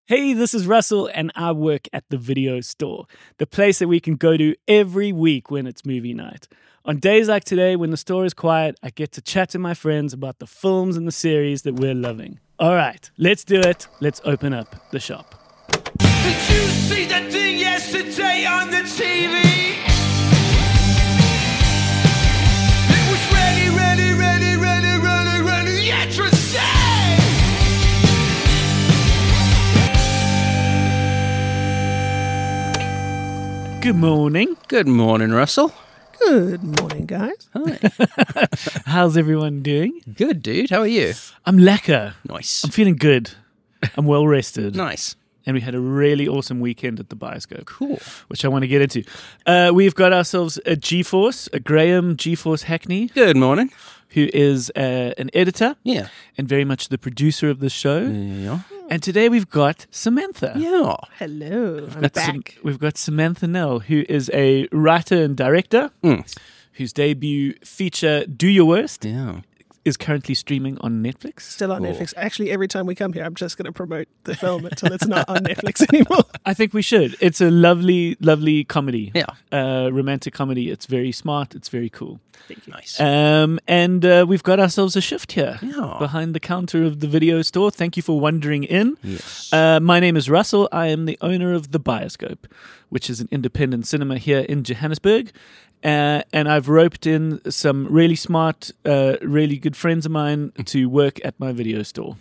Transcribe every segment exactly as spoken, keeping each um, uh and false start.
Hey, this is Russell, and I work at the Video Store, the place that we can go to every week when it's movie night. On days like today, when the store is quiet, I get to chat to my friends about the films and the series that we're loving. All right, let's do it. Let's open up the shop. Did you see that thing yesterday on the T V? It was ready, ready, ready, ready, ready, ready, interesting! Good morning. Good morning, Russell. Good morning, guys. Hi. How's everyone doing? Good, dude. How are you? I'm lekker. Nice. I'm feeling good. I'm well rested. Nice. And we had a really awesome weekend at the Bioscope. Cool. Which I want to get into. Uh, we've got ourselves a GeForce, a Graham GeForce Hackney, Good morning. who is uh, an editor Yeah. and very much the producer of the show. Yeah. And today we've got Samantha. Yeah. Hello, I'm Got back. Sam- we've got Samantha Nell, who is a writer and director, Mm. whose debut feature, Do Your Worst, Yeah. is currently streaming on Netflix. Still on Cool. Netflix. Actually, every time we come here, I'm just going to promote the film until it's not on Netflix anymore. I think we should. It's a lovely, lovely comedy. Yeah. Uh, romantic comedy. It's very smart. It's very cool. Thank you. Nice. Um, and uh, we've got ourselves a shift here Yeah. behind the counter of the Video Store. Thank you for wandering in. Yes. Uh, my name is Russell. I am the owner of The Bioscope, which is an independent cinema here in Johannesburg. Uh, and I've roped in some really smart, uh, really good friends of mine to work at my video store.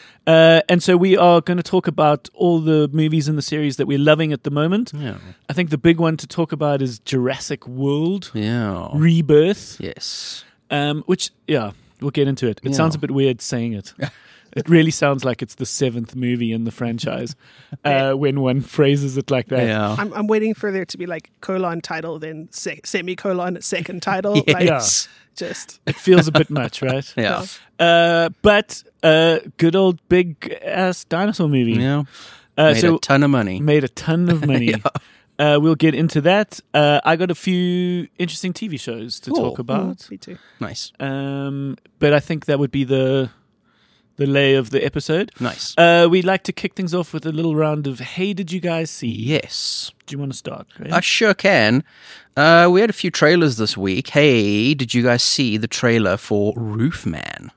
Uh, and so we are going to talk about all the movies and the series that we're loving at the moment. Yeah. I think the big one to talk about is Jurassic World Yeah. Rebirth, Yes. um, which, yeah, we'll get into it. It Yeah. sounds a bit weird saying it. It really sounds like it's the seventh movie in the franchise uh, when one phrases it like that. Yeah. I'm, I'm waiting for there to be like colon title, then se- semicolon, second title. Like, Yes. just It feels a bit much, right? Yeah. Uh, but uh, good old big ass dinosaur movie. Yeah. Uh, Made so a ton of money. made a ton of money. uh, we'll get into that. Uh, I got a few interesting T V shows to Cool. talk about. Mm, me too. Nice. Um, but I think that would be the the lay of the episode. Nice. Uh, we'd like to kick things off with a little round of Hey, did you guys see? Yes. Do you want to start? Graham? I sure can. Uh, we had a few trailers this week. Hey, did you guys see the trailer for Roof Man?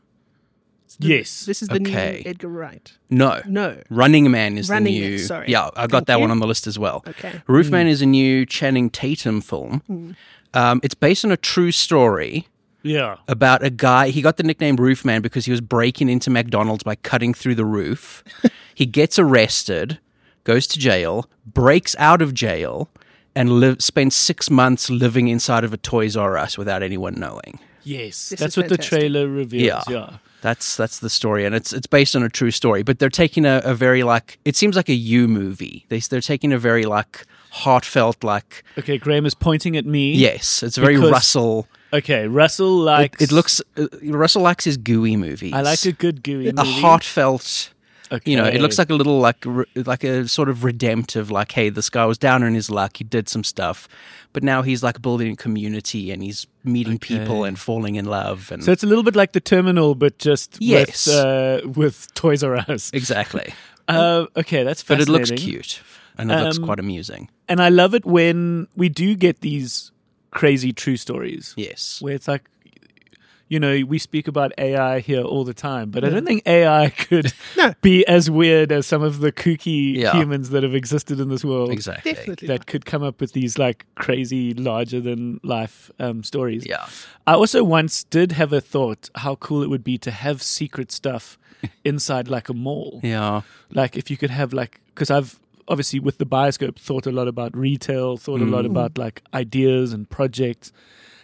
yes. This is the Okay. new Edgar Wright. No. No. Running Man is Running the new. Man, sorry. Yeah, I got Thank that you. one on the list as well. Okay. Roof Man is a new Channing Tatum film. Um, it's based on a true story Yeah. about a guy. He got the nickname Roof Man because he was breaking into McDonald's by cutting through the roof. He gets arrested, goes to jail, breaks out of jail, and live, spends six months living inside of a Toys R Us without anyone knowing. Yes. This That's is what the fantastic. trailer reveals. Yeah. Yeah. That's that's the story, and it's it's based on a true story. But they're taking a, a very like it seems like a you movie. They they're taking a very like heartfelt like Okay, Graham is pointing at me. yes, it's very Because- Russell. Okay, Russell likes. It, it looks uh, Russell likes his gooey movies. I like a good gooey movie. a heartfelt. Okay. You know, it looks like a little like re- like a sort of redemptive. Like, hey, this guy was down on his luck. He did some stuff, but now he's like building a community and he's meeting Okay. people and falling in love. And So it's a little bit like The Terminal, but just Yes. with, uh, with Toys R Us. exactly. Uh, okay, that's But it fascinating. looks cute and it looks Um, quite amusing. And I love it when we do get these crazy true stories Yes. where it's like, you know, we speak about A I here all the time, but I don't think A I could No. be as weird as some of the kooky Yeah. humans that have existed in this world. Exactly. Definitely. That could come up with these like crazy, larger than life um, stories. Yeah. I also once did have a thought how cool it would be to have secret stuff inside like a mall. Yeah. Like if you could have like, because I've obviously with the Bioscope thought a lot about retail, thought a lot about like ideas and projects.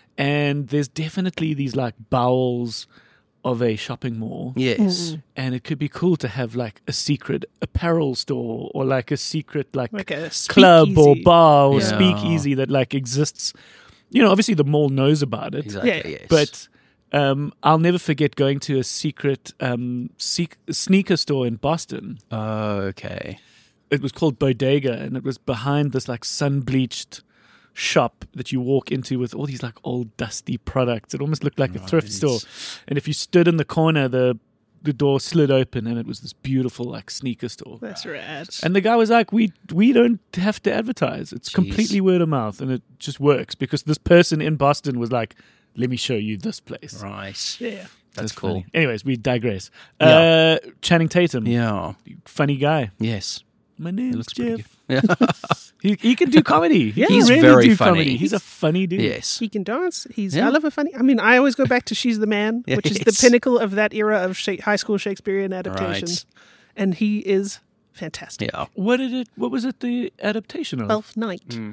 And there's definitely these like bowels of a shopping mall. Yes. And it could be cool to have like a secret apparel store or like a secret like, Like a club or speakeasy. bar or Yeah. speakeasy that like exists. You know, obviously the mall knows about it. Exactly. Yeah. Yes. But um, I'll never forget going to a secret um, seek- sneaker store in Boston. oh, okay. It was called Bodega, and it was behind this like sun-bleached shop that you walk into with all these like old dusty products. It almost looked like a thrift store. And if you stood in the corner, the the door slid open, and it was this beautiful like sneaker store. That's rad. And the guy was like, "We we don't have to advertise. It's Jeez. completely word of mouth, and it just works because this person in Boston was like, let me show you this place." Right. Yeah. That's cool. funny. Anyways, we digress. Yeah. Uh, Channing Tatum, Yeah. funny guy. Yes. My It name's looks pretty Jeff. good. Yeah. He he can do comedy. Yeah. He He's really very do funny. comedy. He's a funny dude. yes. He can dance. He's Yeah. hell of a funny. I mean, I always go back to She's the Man, which is the Yes. pinnacle of that era of Sha- high school Shakespearean adaptations. Right. And he is fantastic. Yeah. What did it? What was it? The adaptation of? Elf Knight. Mm.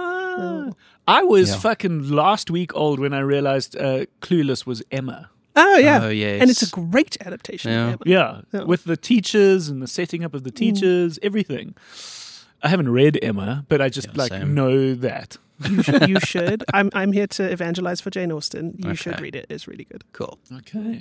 Ah, I was Yeah. fucking last week old when I realized uh, Clueless was Emma. Oh, yeah. Oh, yes. And it's a great adaptation. Yeah. Of Emma. Yeah, Yeah. with the teachers and the setting up of the teachers, everything. I haven't read Emma, but I just Yeah, like same. know that. You, should, you should. I'm, I'm here to evangelize for Jane Austen. You should Okay. read it. It's really good. Cool. Okay.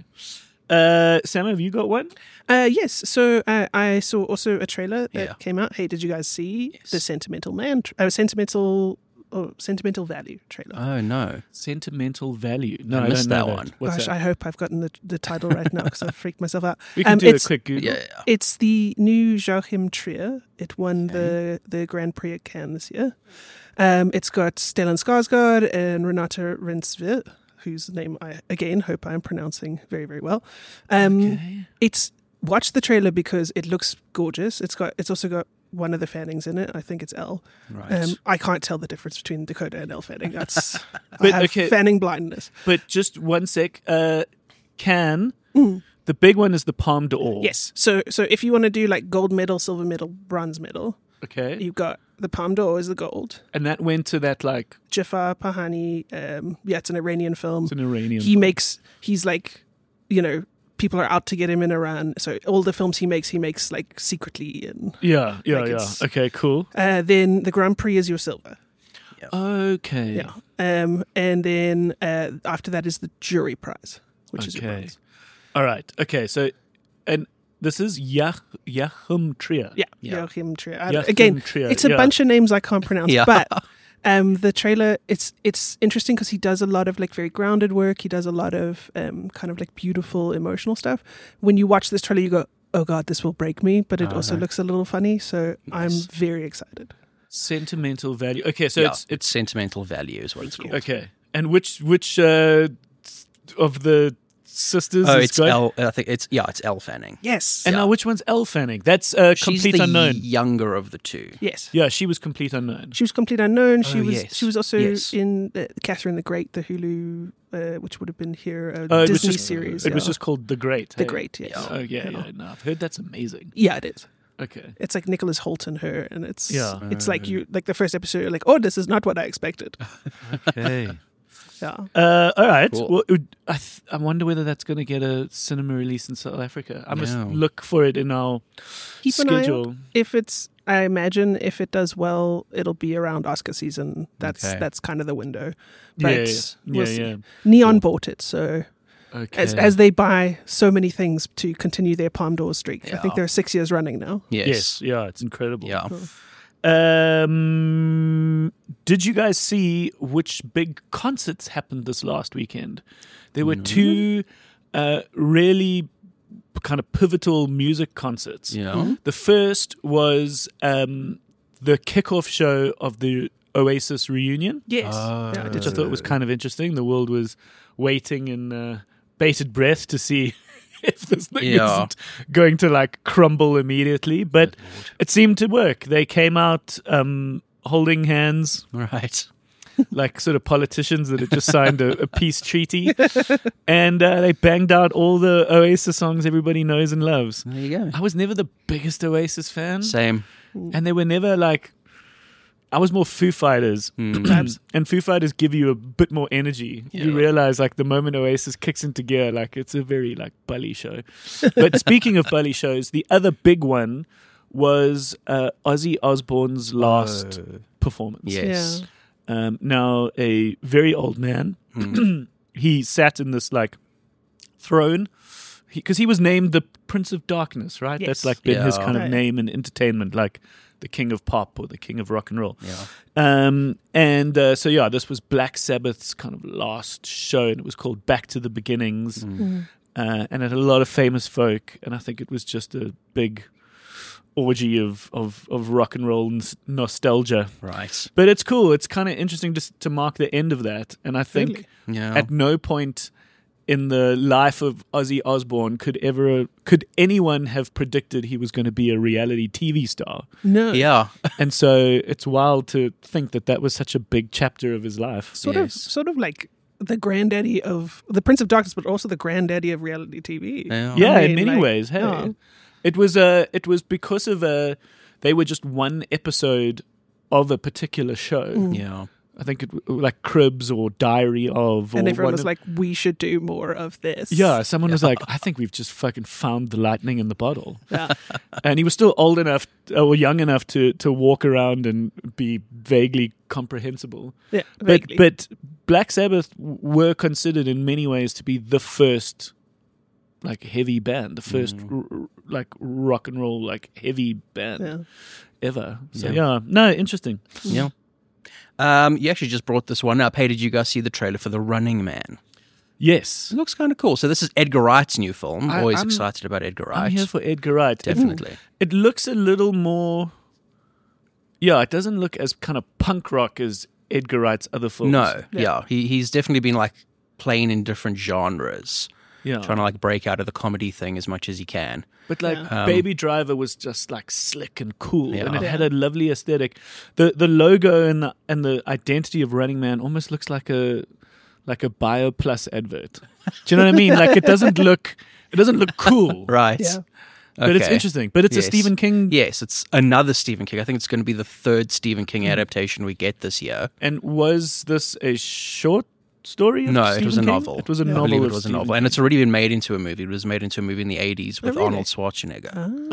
Uh, Sam, have you got one? Uh, yes. So uh, I saw also a trailer that Yeah. came out. Hey, did you guys see Yes. the Sentimental Man, tra- uh, Sentimental, oh, Sentimental Value trailer? Oh, no. Sentimental value. No, I I, missed don't know that that one. What's Gosh, that? I hope I've gotten the, the title right now because I freaked myself out. we can um, do a it's- quick Google. Yeah. yeah. It's the new Joachim Trier. It won the, the Grand Prix at Cannes this year. Um, it's got Stellan Skarsgård and Renata Rensvit, whose name I, again, hope I'm pronouncing very, very well. Um, Okay. It's watch the trailer because it looks gorgeous. It's got it's also got one of the Fannings in it. I think it's Elle. Right. Um, I can't tell the difference between Dakota and Elle Fanning. That's But, I have okay. Fanning blindness. But just one sec. Uh, can the big one is the Palme d'Or? Yes. So so if you want to do like gold medal, silver medal, bronze medal, Okay. you've got the Palme d'Or is the gold. And that went to that like Jafar Pahani, um, yeah, it's an Iranian film. it's an Iranian. He makes he's like, you know, people are out to get him in Iran. So all the films he makes, he makes like secretly. And yeah, yeah, like yeah. it's- Okay, cool. uh, then the Grand Prix is your silver. Okay. Yeah. Um, and then uh, after that is the jury prize, which is your Okay. bronze. All right. Okay. So, and this is Yach Joachim Trier. Yeah, Yeah. Joachim Trier. I- Joachim Again, Trier, it's a yeah. bunch of names I can't pronounce, Yeah. but um, the trailer it's it's interesting because he does a lot of like very grounded work. He does a lot of um, kind of like beautiful emotional stuff. When you watch this trailer, you go, "Oh God, this will break me," but it also Uh-huh. looks a little funny. So I'm Nice. very excited. Sentimental value. Okay. So yeah. it's It's it's sentimental value is what it's Thank called. okay. And which which uh, of the sisters? Oh, is it's good? Elle. I think it's yeah, it's Elle Fanning. Yes. And yeah. now which one's Elle Fanning? That's uh, She's complete the unknown. younger of the two. Yes. Yeah, she was complete unknown. She was complete unknown. She Oh, was yes. she was also Yes. in uh, Catherine the Great, the Hulu, uh, which would have been here a Oh, it was Disney just series. It was yeah. just called The Great. The hey? Great. Yes. Yeah. Oh yeah, Yeah. yeah. No, I've heard that's amazing. Yeah, it is. Okay. It's like Nicholas Hoult and her, and it's Yeah. it's like you like the first episode. You're like, oh, this is not what I expected. Okay. Yeah. Uh, all right. Cool. Well, it- I th- I wonder whether that's going to get a cinema release in South Africa. I must Yeah. look for it in our Keep an eye out. schedule. If it's, I imagine if it does well, it'll be around Oscar season. That's Okay. that's kind of the window. Yeah, But yeah, we'll yeah, see. yeah. Neon bought it, so Okay. as as they buy so many things to continue their Palm d'Or streak. I Yeah. think they're six years running now. Yes. yes, yeah, it's incredible. Yeah. Um, did you guys see which big concerts happened this last weekend? There were two uh, really kind of pivotal music concerts. Yeah. The first was um, the kickoff show of the Oasis reunion, Yes. Oh. yeah, I did which I see thought that. was kind of interesting. The world was waiting in uh, bated breath to see if this thing Yeah. isn't going to like crumble immediately. But it seemed to work. They came out um, holding hands Right. like sort of politicians that had just signed a, a peace treaty. And uh, they banged out all the Oasis songs everybody knows and loves. There you go. I was never the biggest Oasis fan. Same. And they were never like, I was more Foo Fighters. And Foo Fighters give you a bit more energy. You Yeah. realize like the moment Oasis kicks into gear, like it's a very like bully show. But speaking of bully shows, the other big one was uh, Ozzy Osbourne's last performance. Yes. Yeah. Um, now a very old man. He sat in this like throne because he, he was named the Prince of Darkness, right? Yes. That's like been his Yeah. kind of Right. name in entertainment, like the king of pop or the king of rock and roll. Yeah. Um, and uh, so yeah, this was Black Sabbath's kind of last show, and it was called Back to the Beginnings. uh, and it had a lot of famous folk, and I think it was just a big orgy of of, of rock and roll and s- nostalgia. Right. But it's cool. It's kind of interesting just to mark the end of that, and I think Really? Yeah. at no point in the life of Ozzy Osbourne could ever could anyone have predicted he was going to be a reality T V star. No. yeah. And so it's wild to think that that was such a big chapter of his life. Sort of, Yes. sort of like the granddaddy of the Prince of Darkness, but also the granddaddy of reality T V. Yeah. Yeah, I in mean, many like, ways. Hey, oh. it was uh, it was because of a they were just one episode of a particular show. Yeah. I think it w- like Cribs or Diary of, or And everyone one was of- like, we should do more of this. yeah. Someone was like, I think we've just fucking found the lightning in the bottle. Yeah. And he was still old enough or young enough to to walk around and be vaguely comprehensible. Yeah, But vaguely. but Black Sabbath w- were considered in many ways to be the first like heavy band, the first Mm. r- r- like rock and roll like heavy band Yeah. ever. So Yeah. yeah, no, interesting. Yeah. Um, you actually just brought this one up. Hey, did you guys see the trailer for The Running Man? Yes, It looks kind of cool. So this is Edgar Wright's new film. I- Always I'm- excited about Edgar Wright. I'm here for Edgar Wright. Definitely. It looks a little more. Yeah, it doesn't look as kind of punk rock as Edgar Wright's other films. No, Yeah. yeah. He he's definitely been like playing in different genres, yeah, trying to like break out of the comedy thing as much as he can. but like Yeah. Um, Baby Driver was just like slick and cool, Yeah. and it Yeah. had a lovely aesthetic. the The logo and the, and the identity of Running Man almost looks like a like a BioPlus advert. Do you know what I mean? Like it doesn't look it doesn't look cool, Right. Yeah. but it's Okay. interesting. But it's a Yes. Stephen King. Yes, it's another Stephen King. I think it's going to be the third Stephen Hmm. King adaptation we get this year. And was this a short story? Of No, it Stephen was a King? novel. It was a I novel. believe it of was a Stephen novel, and King. it's already been made into a movie. It was made into a movie in the eighties with Oh, really? Arnold Schwarzenegger.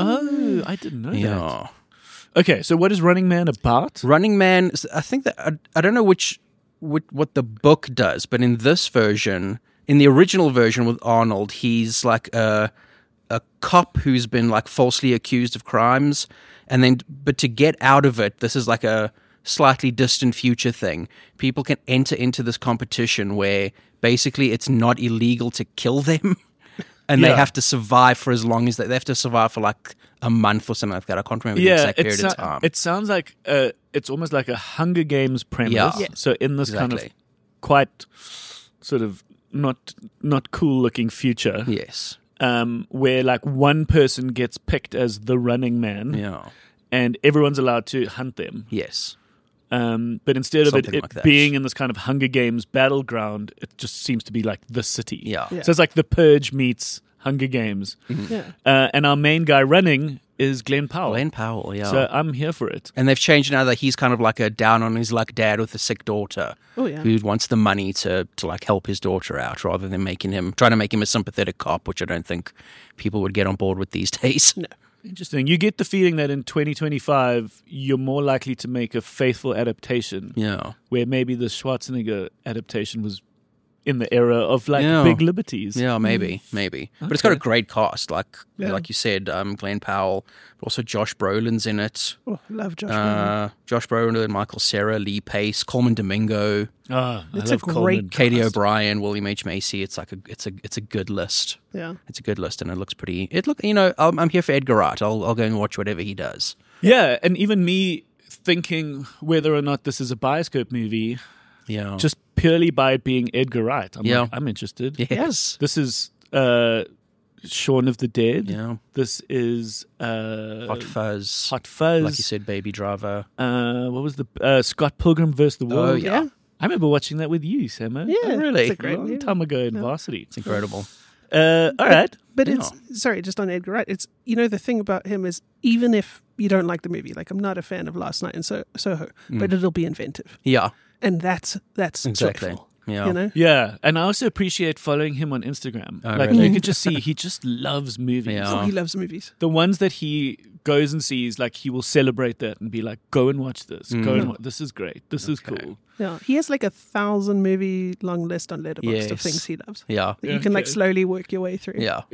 Oh, I didn't know that. Yeah. Okay, so what is Running Man about? Running Man, I think that I, I don't know which, which what the book does, but in this version, in the original version with Arnold, he's like a a cop who's been like falsely accused of crimes, and then but to get out of it, this is like a slightly distant future thing. People can enter into this competition where basically it's not illegal to kill them. And Yeah. they have to survive for as long as they, they have to survive for like a month or something like that. I can't remember the Yeah, exact it, period so- of time. it sounds like uh, it's almost like a Hunger Games premise. Yeah. Yeah. So in this kind of Exactly. quite sort of not not cool looking future, Yes. um, where like one person gets picked as the Running Man, Yeah. and everyone's allowed to hunt them. Yes. Um, but instead of it, Something it like that. being in this kind of Hunger Games battleground, it just seems to be like the city. Yeah. Yeah. So it's like The Purge meets Hunger Games. Yeah. Uh, and our main guy running is Glenn Powell. Glenn Powell, yeah. So I'm here for it. and they've changed now that he's kind of like a down on his luck dad with a sick daughter Oh, yeah. who wants the money to, to like help his daughter out rather than making him, trying to make him a sympathetic cop, which I don't think people would get on board with these days. No. Interesting. You get the feeling that in twenty twenty-five, you're more likely to make a faithful adaptation, Yeah. where maybe the Schwarzenegger adaptation was in the era of like Yeah. big liberties. Yeah, maybe, maybe. But it's got a Okay. great cast, like Yeah. like you said, um, Glenn Powell, but also Josh Brolin's in it. Oh, love Josh Brolin. Uh, Josh Brolin, Michael Cera, Lee Pace, Coleman Domingo, Ah, I It's a love great Coleman. Katie Cast. O'Brien, William H Macy. It's like a it's a it's a good list. Yeah. It's a good list, and it looks pretty. It look, you know, I'm, I'm here for Edgar Wright. I'll I'll go and watch whatever he does. Yeah, and even me thinking whether or not this is a Bioscope movie, Yeah, just purely by it being Edgar Wright, I'm Yeah. like, I'm interested. yes, This is uh, Shaun of the Dead. yeah. This is uh, Hot Fuzz, Hot Fuzz. like you said, Baby Driver. Uh, what was the uh, Scott Pilgrim versus the World? Oh, yeah. Yeah. I remember watching that with you, Samo. Yeah. Oh, really? It's a great a long movie. time ago in Yeah. varsity. It's incredible. Uh, all right. But Yeah. it's sorry, just on Edgar Wright. It's you know the thing about him is even if you don't like the movie, like I'm not a fan of Last Night in so- Soho, but it'll be inventive, Yeah, and that's that's exactly. joyful, Yeah, You know, Yeah, and I also appreciate following him on Instagram. Oh, like really? you could just see he just loves movies. Yeah. oh, he loves movies. The ones that he goes and sees, like he will celebrate that and be like, "Go and watch this. Go Mm. and wa- this is great. This is Okay. cool." Yeah, he has like a thousand movie long list on Letterboxd of Yes. things he loves. yeah, That you can like Okay. slowly work your way through. yeah. Yeah.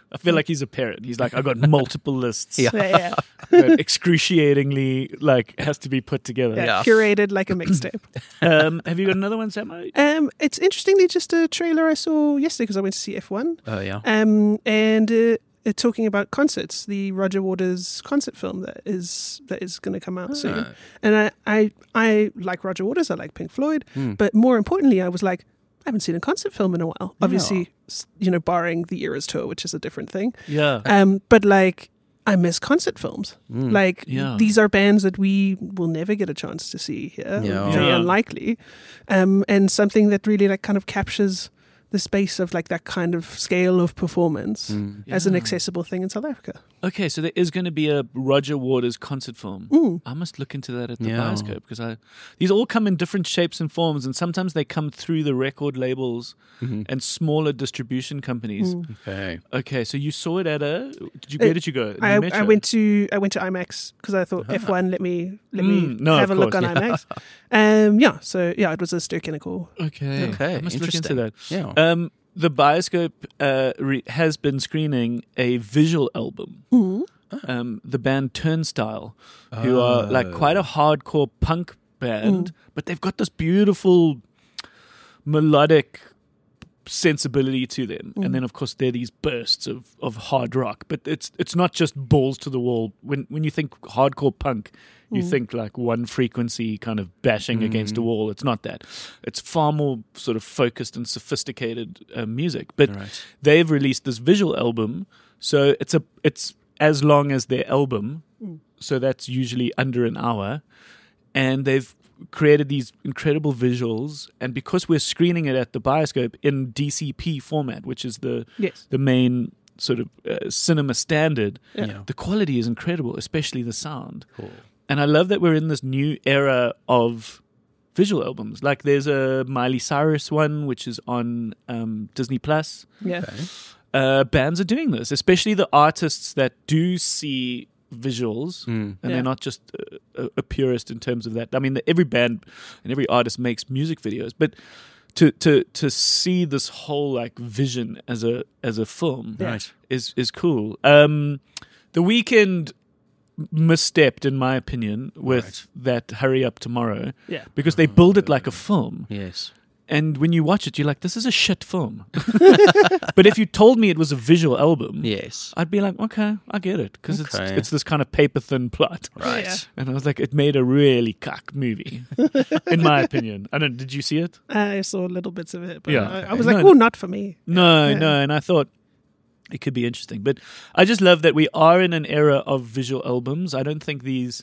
I feel like he's a parent. He's like, I got multiple lists. Yeah. Yeah, yeah. that excruciatingly like has to be put together. Yeah, Yeah. curated like a mixtape. Um, have you got another one, Samo? um, it's interestingly just a trailer I saw yesterday because I went to see F one. Oh yeah. Um, and uh, uh, talking about concerts, the Roger Waters concert film that is that is going to come out soon. Ah. And I, I I like Roger Waters. I like Pink Floyd. Hmm. But more importantly, I was like, I haven't seen a concert film in a while. Obviously, s you know, barring the Eras tour, which is a different thing. Yeah. Um, but like, I miss concert films. Like, Yeah. these are bands that we will never get a chance to see here. Yeah. Very Yeah. unlikely. Um, and something that really like kind of captures the space of like that kind of scale of performance as an Yeah. accessible thing in South Africa. Okay, so there is going to be a Roger Waters concert film. Mm. I must look into that at the Yeah. Bioscope because I these all come in different shapes and forms, and sometimes they come through the record labels and smaller distribution companies. Mm. Okay. Okay, so you saw it at a. Did you? Where Uh, did you go? New I, Metro? I went to I went to IMAX because I thought F one. Let me let Mm, me no, have a of look course, on IMAX. Um, yeah, so yeah, it was a Sterkinical. Okay, Okay, I must look into interesting. that. Yeah. Um, the Bioscope uh, re- has been screening a visual album. Mm. Um, the band Turnstile, who are like quite a hardcore punk band, but they've got this beautiful melodic sensibility to them. And then, of course, there are these bursts of, of hard rock. But it's it's not just balls to the wall. When when you think hardcore punk, you think like one frequency kind of bashing against a wall. It's not that. It's far more sort of focused and sophisticated uh, music. But Right. they've released this visual album, so it's a it's as long as their album. So that's usually under an hour, and they've created these incredible visuals. And because we're screening it at the Bioscope in D C P format, which is the Yes. the main sort of uh, cinema standard, Yeah. the quality is incredible, especially the sound. Cool. And I love that we're in this new era of visual albums. Like there's a Miley Cyrus one, which is on um, Disney Plus. Yeah. Uh, bands are doing this, especially the artists that do see visuals, and Yeah. they're not just a, a, a purist in terms of that. I mean, the, every band and every artist makes music videos, but to to to see this whole like vision as a as a film Right. is is cool. Um, the Weeknd misstepped, in my opinion, with Right. that "Hurry Up Tomorrow" Yeah. because they build it like a film. Yes. And when you watch it, you're like, this is a shit film. But if you told me it was a visual album, Yes. I'd be like, okay, I get it. Because it's, Okay. it's this kind of paper thin plot. Right. Yeah. And I was like, it made a really cuck movie, in my opinion. I don't, did you see it? I saw little bits of it, but Yeah. I, I was No, like, no. oh, not for me. No, Yeah. no. And I thought it could be interesting. But I just love that we are in an era of visual albums. I don't think these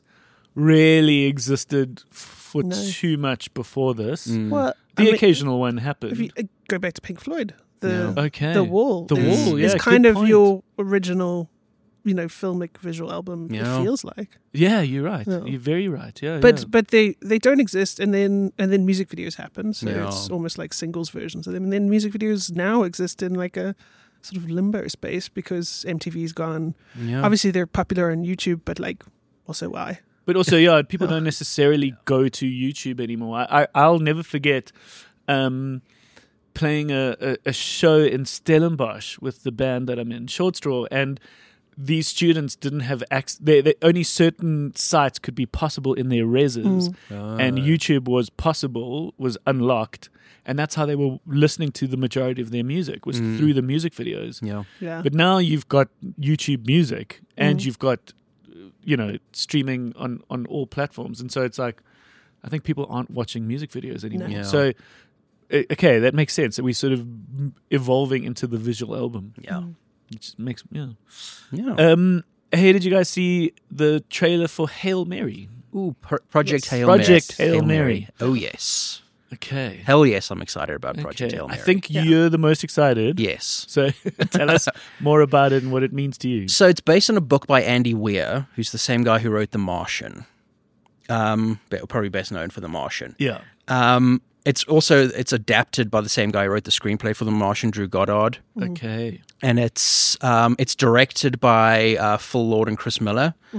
really existed for No. too much before this. Well, The I mean, occasional one happened. if you uh, go back to Pink Floyd, the Yeah. Okay. the Wall, The is, Wall, yeah, is good kind of point. your original, you know, filmic visual album. Yeah. It feels like, Yeah, you're right. Yeah. You're very right. Yeah, but yeah. but they they don't exist, and then and then music videos happen. So Yeah. it's almost like singles versions of them, and then music videos now exist in like a sort of limbo space because M T V's gone. Yeah. Obviously, they're popular on YouTube, but like, also why? But also, yeah, people don't necessarily go to YouTube anymore. I, I I'll never forget um, playing a, a, a show in Stellenbosch with the band that I'm in, Short Straw, and these students didn't have access. They, they, only certain sites could be possible in their reses, and YouTube was possible, was unlocked, and that's how they were listening to the majority of their music was through the music videos. Yeah. Yeah, But now you've got YouTube Music, and you've got, you know, streaming on, on all platforms. And so it's like, I think people aren't watching music videos anymore. No. Yeah. So, o- okay, that makes sense. That we're sort of m- evolving into the visual album. Yeah. Which makes, yeah. Yeah. Um, hey, did you guys see the trailer for Hail Mary? Ooh, Pro- Project Yes. Hail Project Mary. Hail Mary. Oh, yes. Okay. Hell yes, I'm excited about Project Okay. Hail I Mary. think Yeah. you're the most excited. Yes. So tell us more about it and what it means to you. So it's based on a book by Andy Weir, who's the same guy who wrote The Martian. Um, but probably best known for The Martian. Yeah. Um, it's also it's adapted by the same guy who wrote the screenplay for The Martian, Drew Goddard, Okay. and it's um, it's directed by uh, Phil Lord and Chris Miller,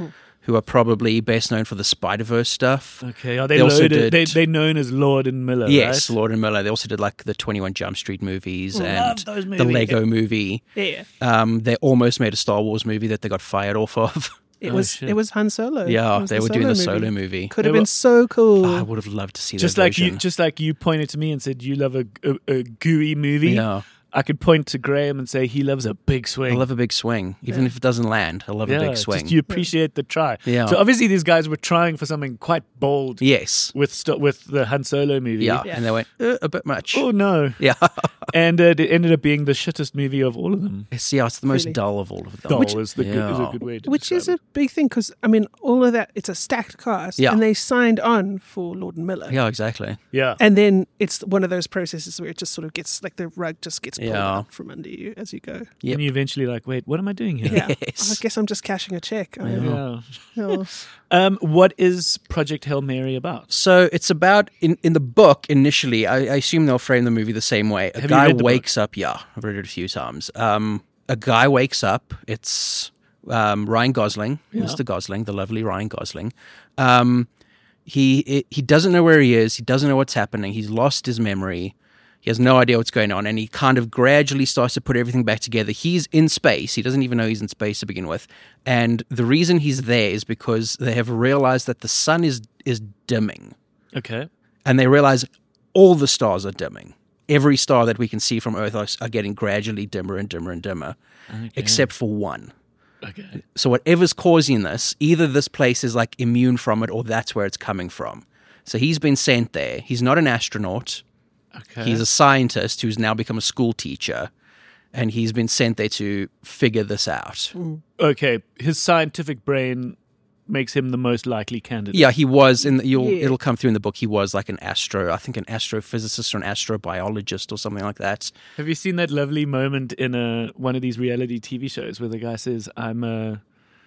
who are probably best known for the Spider-Verse stuff. Okay, are they, They also loaded? did- They, they're known as Lord and Miller, Yes, right? Lord and Miller. They also did like the twenty-one Jump Street movies Love and those the movies. Lego movie. Yeah. Um, they almost made a Star Wars movie that they got fired off of. It Oh, was shit. it was Han Solo. yeah, It was they were doing the Solo movie. Could They have were- been so cool. Oh, I would have loved to see Just that like you, version. just like you pointed to me and said you love a, a, a gooey movie. Yeah. I could point to Graham and say he loves a big swing. I love a big swing, even Yeah. if it doesn't land. I love yeah, a big swing. Just you appreciate the try. Yeah. So obviously these guys were trying for something quite bold Yes. with st- with the Han Solo movie. Yeah. Yeah. And they went uh, a bit much. Oh no. Yeah. And uh, it ended up being the shittest movie of all of them. It's, yeah, it's the most Really? dull of all of them. Dull Which- is the good, is a yeah. good way to Which is describe a big thing because, I mean, all of that, it's a stacked cast. Yeah. And they signed on for Lord and Miller. yeah, exactly. it. Yeah. And then it's one of those processes where it just sort of gets, like the rug just gets pulled Yeah. out from under you as you go. Yep. And you eventually like, wait, what am I doing here? Yeah. Yes. I guess I'm just cashing a check. I Yeah. oh. Um, what is Project Hail Mary about? So it's about in, in the book initially. I, I assume they'll frame the movie the same way. A Have you guy read the wakes up. Yeah, I've read it a few times. Um, a guy wakes up. It's um, Ryan Gosling, Yeah. Mister Gosling, the lovely Ryan Gosling. Um, he it, he doesn't know where he is. He doesn't know what's happening. He's lost his memory. He has no idea what's going on, and he kind of gradually starts to put everything back together. He's in space. He doesn't even know he's in space to begin with. And the reason he's there is because they have realized that the sun is is dimming. Okay. And they realize all the stars are dimming. Every star that we can see from Earth are, are getting gradually dimmer and dimmer and dimmer, Okay. except for one. Okay. So whatever's causing this, either this place is like immune from it or that's where it's coming from. So he's been sent there. He's not an astronaut. Okay. He's a scientist who's now become a school teacher, and he's been sent there to figure this out. okay. His scientific brain makes him the most likely candidate. Yeah, he was in. The, you'll, Yeah. It'll come through in the book. He was like an astro, I think, an astrophysicist or an astrobiologist or something like that. Have you seen that lovely moment in a one of these reality T V shows where the guy says, "I'm a,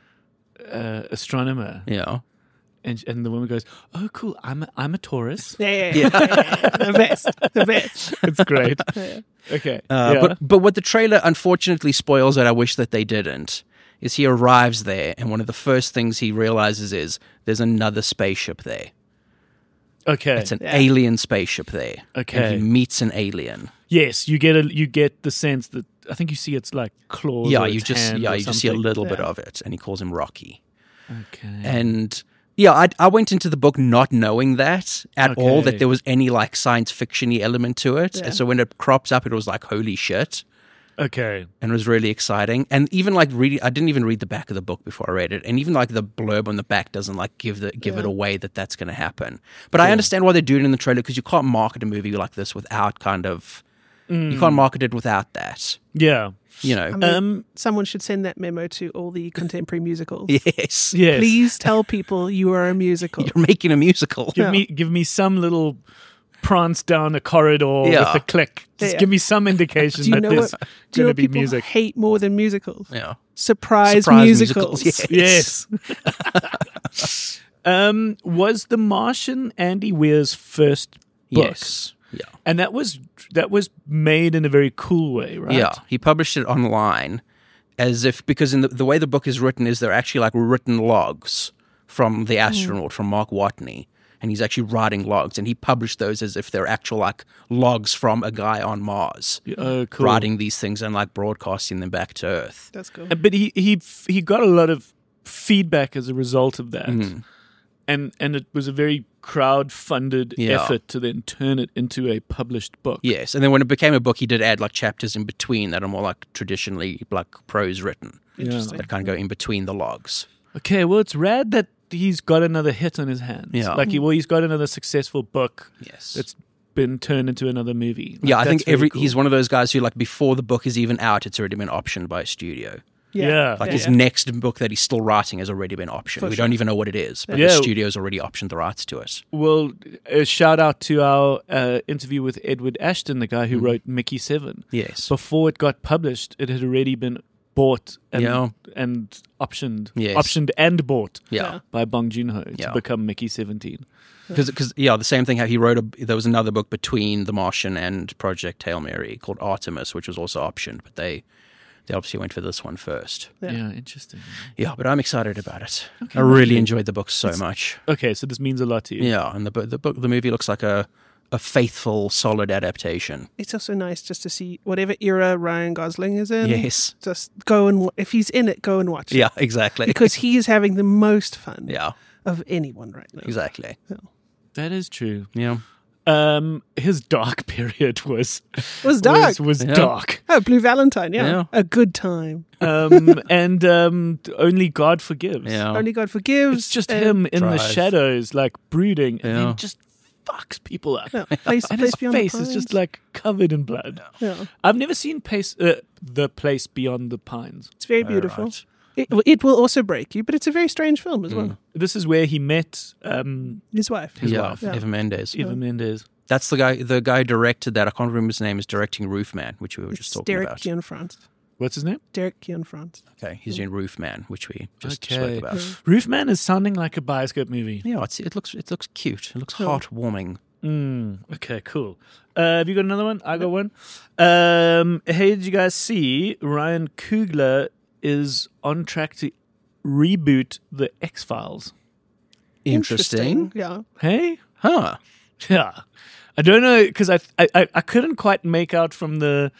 a astronomer," Yeah, and and the woman goes, "Oh, cool. I'm a, I'm a Taurus." Yeah, yeah, yeah. yeah. The best. The best. It's great. Yeah. Okay. uh, yeah. but but what the trailer unfortunately spoils that I wish that they didn't is he arrives there, and one of the first things he realizes is there's another spaceship there. okay. It's an Yeah. alien spaceship there. Okay. and he meets an alien. Yes, you get a you get the sense that I think you see it's like claws. Yeah, or you its just hand yeah or you just see a something. little bit Yeah. of it, and he calls him Rocky. Okay. And yeah, I, I went into the book not knowing that at all, Okay. that there was any like science fiction-y element to it. Yeah. And so when it crops up, it was like, holy shit. okay. And it was really exciting. And even like reading, I didn't even read the back of the book before I read it. And even like the blurb on the back doesn't like give the give it Yeah. away that that's going to happen. But I understand why they're doing it in the trailer, because you can't market a movie like this without kind of, you can't market it without that. Yeah. You know? I mean, Um. someone should send that memo to all the contemporary musicals. yes. Yes. Please tell people you are a musical. You're making a musical. Give Yeah. me give me some little prance down a corridor Yeah. with a click. Just Yeah. give me some indication Do you that know there's what? Do you know going to what be people music. hate more than musicals? Yeah. Surprise, Surprise musicals. musicals, Yes. um, was The Martian Andy Weir's first book? Yes. Yeah. And that was that was made in a very cool way, right? Yeah, he published it online as if, because in the, the way the book is written is they're actually like written logs from the astronaut, from Mark Watney, and he's actually writing logs, and he published those as if they're actual like logs from a guy on Mars, Oh, cool. writing these things and like broadcasting them back to Earth. That's cool. Uh, But he he he got a lot of feedback as a result of that. Mm-hmm. And and it was a very crowd-funded Yeah. effort to then turn it into a published book. Yes, and then when it became a book, he did add like chapters in between that are more like traditionally like prose written, Interesting. that kind of go in between the logs. Okay, well, it's rad that he's got another hit on his hands. Yeah. Like, he, well, he's got another successful book Yes. that's been turned into another movie. Like, yeah, I that's think very every cool. he's one of those guys who like before the book is even out, it's already been optioned by a studio. Yeah. Like yeah, his yeah. next book that he's still writing has already been optioned. For we sure. don't even know what it is, but Yeah. the studio's already optioned the rights to it. Well, a shout out to our uh, interview with Edward Ashton, the guy Mm. who wrote Mickey Seven. Yes. Before it got published, it had already been bought and Yeah. and optioned, Yes. optioned and bought Yeah. by Bong Joon Ho Yeah. to become Mickey Seventeen. Because, yeah, the same thing. How he wrote a, there was another book between The Martian and Project Hail Mary called Artemis, which was also optioned, but they they obviously went for this one first. Yeah. Yeah, interesting. Yeah, but I'm excited about it. Okay, I really lovely. enjoyed the book so much. Okay, so this means a lot to you. Yeah, and the book, the book, the movie looks like a a faithful, solid adaptation. It's also nice just to see whatever era Ryan Gosling is in. Yes. Just go and, wa- if he's in it, go and watch it. Yeah, exactly. Because he is having the most fun yeah, of anyone right now. exactly. That is true. Yeah. Um, his dark period was It was dark. was, was Yeah. dark. Oh, Blue Valentine, yeah. Yeah. A good time. Um, and um, only God forgives. Yeah. Only God forgives. It's just and- him in the Drive. shadows, like brooding, and Yeah. then just fucks people up. Yeah. Place, And place his Beyond the face is just Pines. like covered in blood. Yeah. I've never seen Pace, uh, the place beyond the pines. It's very Oh, beautiful. right. It, it will also break you, but it's a very strange film as well. This is where he met um, His wife. his yeah, wife, Yeah. Eva Mendes. Eva Mendes. That's the guy. The guy directed that. I can't remember his name. Is directing Roof Man, which we were It's just talking Derek about. Keon France. What's his name? Derek Keon France. Okay, he's doing Roof Man, which we just Okay. spoke about. Roofman is sounding like a Bioscope movie. Yeah, it's, it looks it looks cute. It looks Oh. heartwarming. Mm, okay, cool. Uh, have you got another one? I got one. Um, hey, did you guys see Ryan Coogler is on track to reboot the X Files? Interesting. Yeah. Hey, Huh. yeah. I don't know because I, I I couldn't quite make out from the.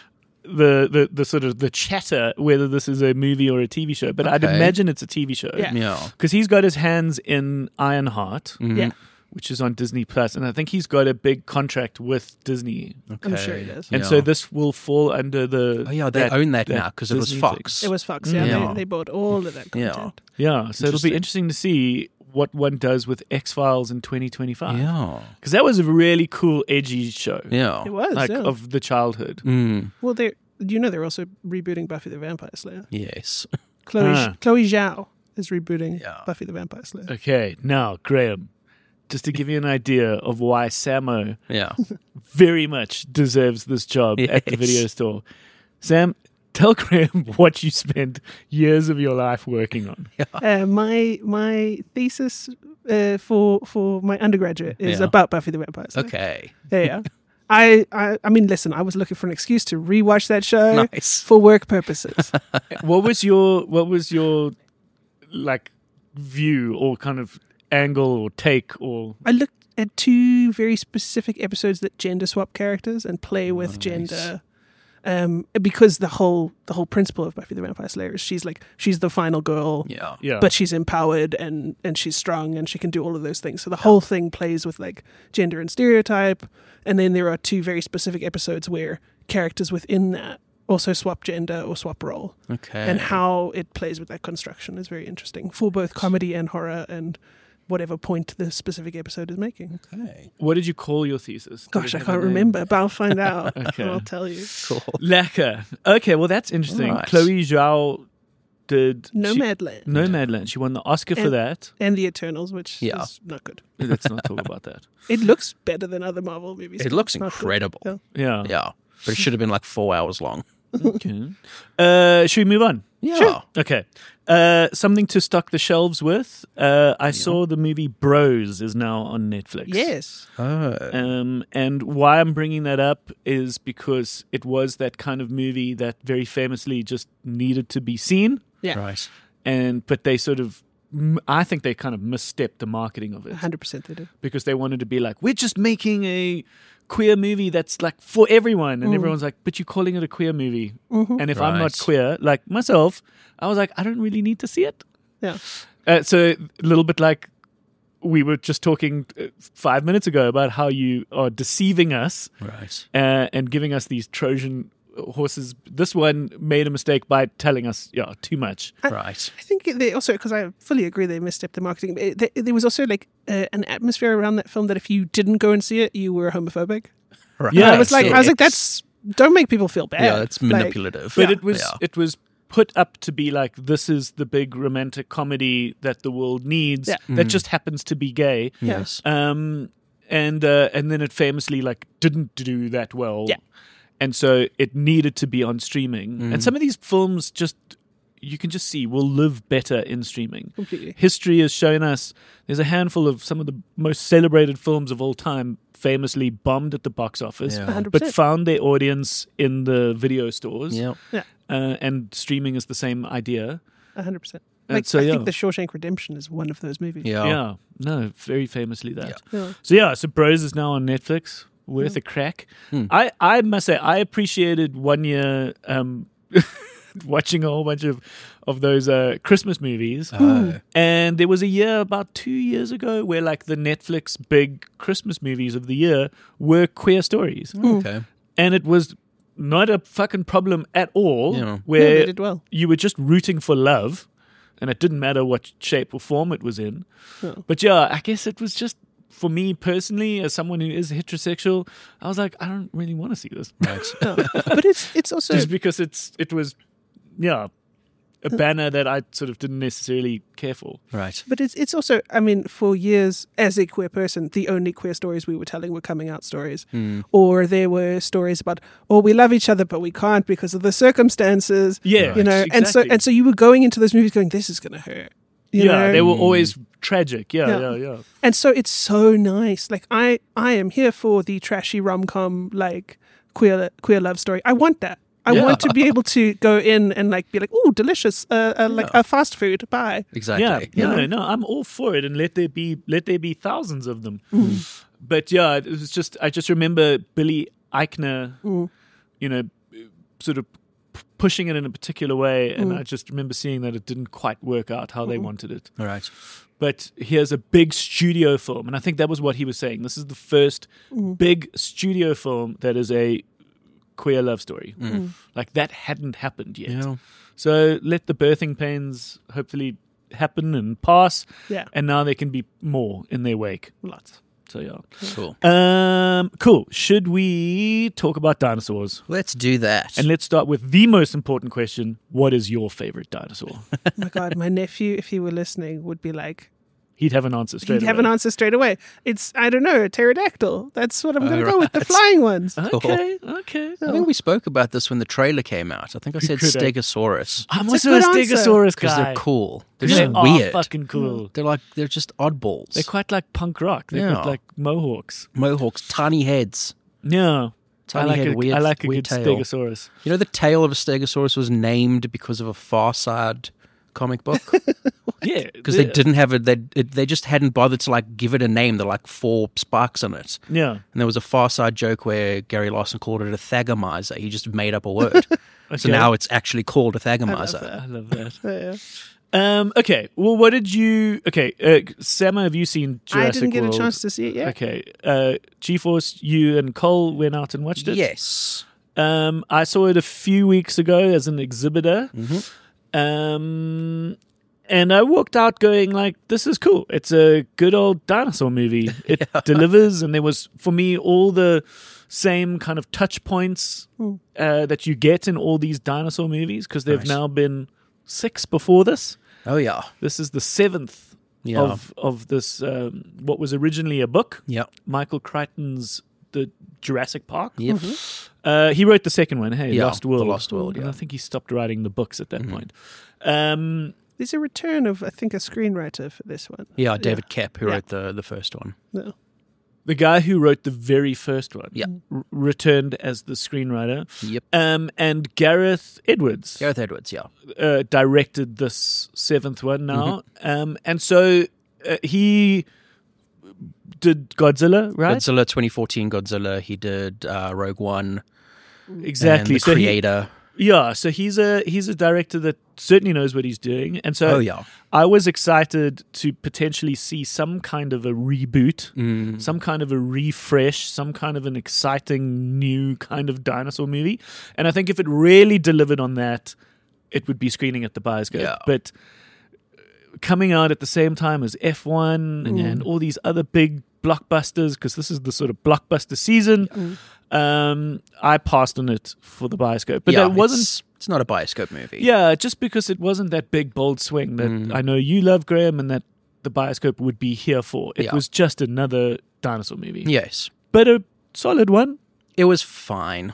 The, the the sort of the chatter whether this is a movie or a T V show, but I'd Okay. imagine it's a T V show. Yeah. Yeah. because he's got his hands in Ironheart, Mhm. Yeah. which is on Disney Plus, and I think he's got a big contract with Disney, Okay. I'm sure he does. and Yeah. so this will fall under the. Oh yeah, they that- own that, that now because it was Disney Fox. It was Fox, yeah. Yeah. They, they bought all of that Yeah. content. Yeah, so it'll be Interesting. interesting to see what one does with X Files in twenty twenty-five. Yeah. Because that was a really cool, edgy show. Yeah. It was, Like yeah. of the childhood. Mm. Well, they you know they're also rebooting Buffy the Vampire Slayer. Yes. Chloe Ah. Chloe Zhao is rebooting Yeah. Buffy the Vampire Slayer. Okay, now, Graham, just to give you an idea of why Samo Yeah. very much deserves this job at the Yes. video store. Sam, tell Graham what you spent years of your life working on. Uh, my my thesis uh, for for my undergraduate is Yeah. about Buffy the Vampire Slayer. Okay. Yeah, yeah. I, I I mean, listen, I was looking for an excuse to rewatch that show Nice. for work purposes. What was your what was your like view or kind of angle or take or I looked at two very specific episodes that gender swap characters and play with Nice. gender. Um, because the whole the whole principle of Buffy the Vampire Slayer is she's like she's the final girl, Yeah. yeah. but she's empowered and and she's strong and she can do all of those things. So the whole thing plays with like gender and stereotype. And then there are two very specific episodes where characters within that also swap gender or swap role. Okay. And how it plays with that construction is very interesting for both comedy and horror and whatever point the specific episode is making. Okay. what did you call your thesis? Did Gosh, it I have a can't name? remember, but I'll find out. Okay. And I'll tell you. Cool. Lacquer. Okay, well that's interesting. Right. Chloe Zhao did she- Nomadland Nomadland. She won the Oscar for And- that. and the Eternals, which Yeah. is not good. Let's not talk about that. It looks better than other Marvel movies. It but looks it's not good. incredible. Yeah. Yeah. Yeah. But it should have been like four hours long. Okay. Uh, should we move on? Yeah. Okay. Uh, something to stock the shelves with. Uh, I saw the movie Bros is now on Netflix. Yes. Oh. Um, and why I'm bringing that up is because it was that kind of movie that very famously just needed to be seen, Yeah. Right. and but they sort of, I think they kind of misstepped the marketing of it one hundred percent they did. because they wanted to be like, we're just making a queer movie that's like for everyone, and everyone's like, but you're calling it a queer movie, and if I'm not Right. queer, like myself, I was like, I don't really need to see it. Yeah. Uh, so a little bit like we were just talking uh, five minutes ago about how you are deceiving us Right. uh, and giving us these Trojan horses. This one made a mistake by telling us, yeah, too much. Right. I think they also, because I fully agree they misstepped the marketing, but it, there, there was also like uh, an atmosphere around that film that if you didn't go and see it, you were homophobic. Right. Yeah, I was like, I was like, Yes. that's, don't make people feel bad. Yeah, it's Like, manipulative. But Yeah. it was Yeah. it was put up to be like, this is the big romantic comedy that the world needs Yeah. that just happens to be gay. Yes. Um, and uh, and then it famously like didn't do that well. Yeah. And so it needed to be on streaming. And some of these films just you can just see will live better in streaming. Completely. History has shown us there's a handful of some of the most celebrated films of all time famously bombed at the box office, Yeah. one hundred but percent. found their audience in the video stores. Yeah. Yeah, Uh, and streaming is the same idea. one hundred percent. And Like, so, I yeah. think The Shawshank Redemption is one of those movies. Yeah. Yeah, no, very famously that. Yeah. So yeah, so Bros is now on Netflix. Worth a crack. Hmm. I, I must say, I appreciated one year um, watching a whole bunch of of those uh, Christmas movies, Oh. and there was a year about two years ago where like the Netflix big Christmas movies of the year were queer stories, Okay. and it was not a fucking problem at all. Yeah. Yeah, Where they did well. you were just rooting for love, and it didn't matter what shape or form it was in. No. But yeah, I guess it was just for me personally, as someone who is heterosexual, I was like, I don't really want to see this, Right. No. But it's it's also just because it's it was, yeah, a banner that I sort of didn't necessarily care for. Right. But it's it's also, I mean, for years as a queer person, the only queer stories we were telling were coming out stories, Hmm. or there were stories about, oh, we love each other, but we can't because of the circumstances. Yeah, you know, and so exactly. and so you were going into those movies going, this is going to hurt. You yeah, know? they were always tragic. Yeah, Yeah. yeah, yeah. And so it's so nice. Like I, I am here for the trashy rom com like queer queer love story. I want that. I Yeah. want to be able to go in and like be like, oh, delicious, uh, uh, like a fast food. Bye. Exactly. Yeah, Yeah. no, no, I'm all for it, and let there be let there be thousands of them. Mm. But yeah, it was just I just remember Billy Eichner, Mm. you know, sort of p- pushing it in a particular way, and Mm. I just remember seeing that it didn't quite work out how they wanted it. All right. But here's a big studio film, and I think that was what he was saying. This is the first Mm. big studio film that is a queer love story. Mm. Like that hadn't happened yet. Yeah. So let the birthing pains hopefully happen and pass, Yeah, and now there can be more in their wake. lots. So yeah. Cool. Um, cool. Should we talk about dinosaurs? Let's do that. And let's start with the most important question. What is your favorite dinosaur? Oh my God, my nephew, if he were listening, would be like, He'd have an answer straight he'd have away. an answer straight away. It's, I don't know, a pterodactyl. That's what I'm going to Oh, go with, the right. flying ones. Okay, okay. I think we spoke about this when the trailer came out. I think I said Could have. Stegosaurus I'm It's a also a good answer. Stegosaurus because guy. they're cool. They're They just are weird. fucking cool. They're like they're just oddballs. They're quite like punk rock. They've got Yeah. like mohawks. Mohawks, tiny heads. Yeah. I Tiny like, head, a, weird, I like a weird good tail. Stegosaurus. You know, the tail of a Stegosaurus was named because of a Far Side comic book Yeah. because they didn't have it. They it, they just hadn't bothered to like give it a name. There were like four sparks on it, Yeah. and there was a Far Side joke where Gary Larson called it a thagomizer. He just made up a word, Okay. so now it's actually called a I thagomizer. love that. Yeah. Um, okay. Well, what did you... Okay. Uh, Sam, have you seen Jurassic I didn't get World? a chance to see it yet. Okay. Uh, G-Force, you and Cole went out and watched it? Yes. Um, I saw it a few weeks ago as an exhibitor. Mm-hmm. Um, and I walked out going like, this is cool. It's a good old dinosaur movie. It delivers, and there was, for me, all the same kind of touch points Mm. uh, that you get in all these dinosaur movies, because there have Nice. now been six before this. Oh yeah. This is the seventh Yeah. of of this, um, what was originally a book, Yep. Michael Crichton's The Jurassic Park. Yep. Uh, he wrote the second one, hey, Yeah, Lost The World. Lost World, And yeah. I think he stopped writing the books at that Mhm. point. Um, There's a return of, I think, a screenwriter for this one. Yeah, David Kep, who Yeah. wrote the, the first one. No. the guy who wrote the very first one Yeah. r- returned as the screenwriter. Yep. Um, and Gareth Edwards Gareth Edwards, yeah. uh, directed this seventh one now. Mm-hmm. Um, and so uh, he did Godzilla, right? Godzilla twenty fourteen Godzilla. He did uh, Rogue One. Exactly. And the so he- creator. yeah, so he's a he's a director that certainly knows what he's doing. And so oh, yeah. I was excited to potentially see some kind of a reboot, Mm. some kind of a refresh, some kind of an exciting new kind of dinosaur movie. And I think if it really delivered on that, it would be screening at the Bioscope. Yeah. But coming out at the same time as F one and, and all these other big blockbusters, because this is the sort of blockbuster season, um, I passed on it for the Bioscope. But yeah, that wasn't... It's, it's not a Bioscope movie. Yeah, just because it wasn't that big, bold swing that Mm. I know you love, Graham, and that the Bioscope would be here for. It Yeah. was just another dinosaur movie. Yes. But a solid one. It was fine.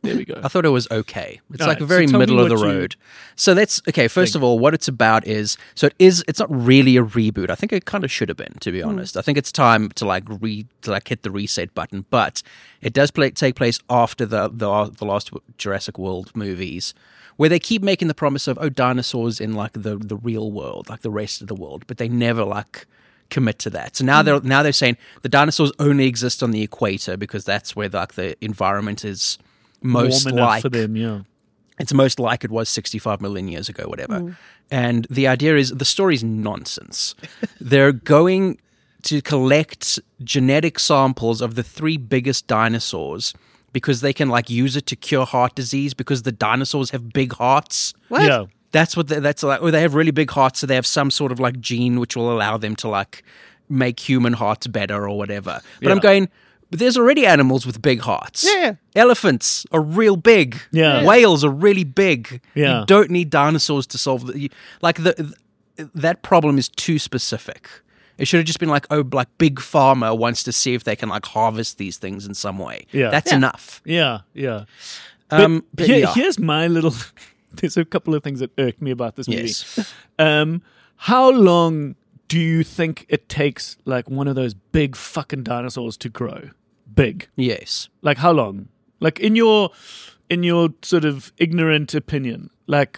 There we go. I thought it was okay. It's All like right, a very so tell me middle of the what you road. So that's okay. First think. of all, what it's about is so it is. It's not really a reboot. I think it kind of should have been, to be honest. I think it's time to like re to like hit the reset button. But it does play, take place after the the the last Jurassic World movies, where they keep making the promise of oh dinosaurs in like the the real world, like the rest of the world, but they never like commit to that. So now they're now they're saying the dinosaurs only exist on the equator because that's where like the environment is most Warm enough like for them, yeah. it's most like it was sixty-five million years ago, whatever. And the idea is the story's nonsense. They're going to collect genetic samples of the three biggest dinosaurs because they can like use it to cure heart disease because the dinosaurs have big hearts. What? Yeah. That's what they, that's like. Or they have really big hearts, so they have some sort of like gene which will allow them to like make human hearts better or whatever. But I'm Yeah. going, but there's already animals with big hearts. Yeah. Elephants are real big. Yeah. Whales are really big. Yeah. You don't need dinosaurs to solve the, you, like the th- that problem is too specific. It should have just been like, oh, like Big Pharma wants to see if they can like harvest these things in some way. Yeah. That's Yeah. enough. Yeah, yeah. Um, but but here- yeah. here's my little. There's a couple of things that irked me about this movie. Yes. Um, how long do you think it takes, like one of those big fucking dinosaurs to grow big? Yes. Like how long? Like in your, in your sort of ignorant opinion, like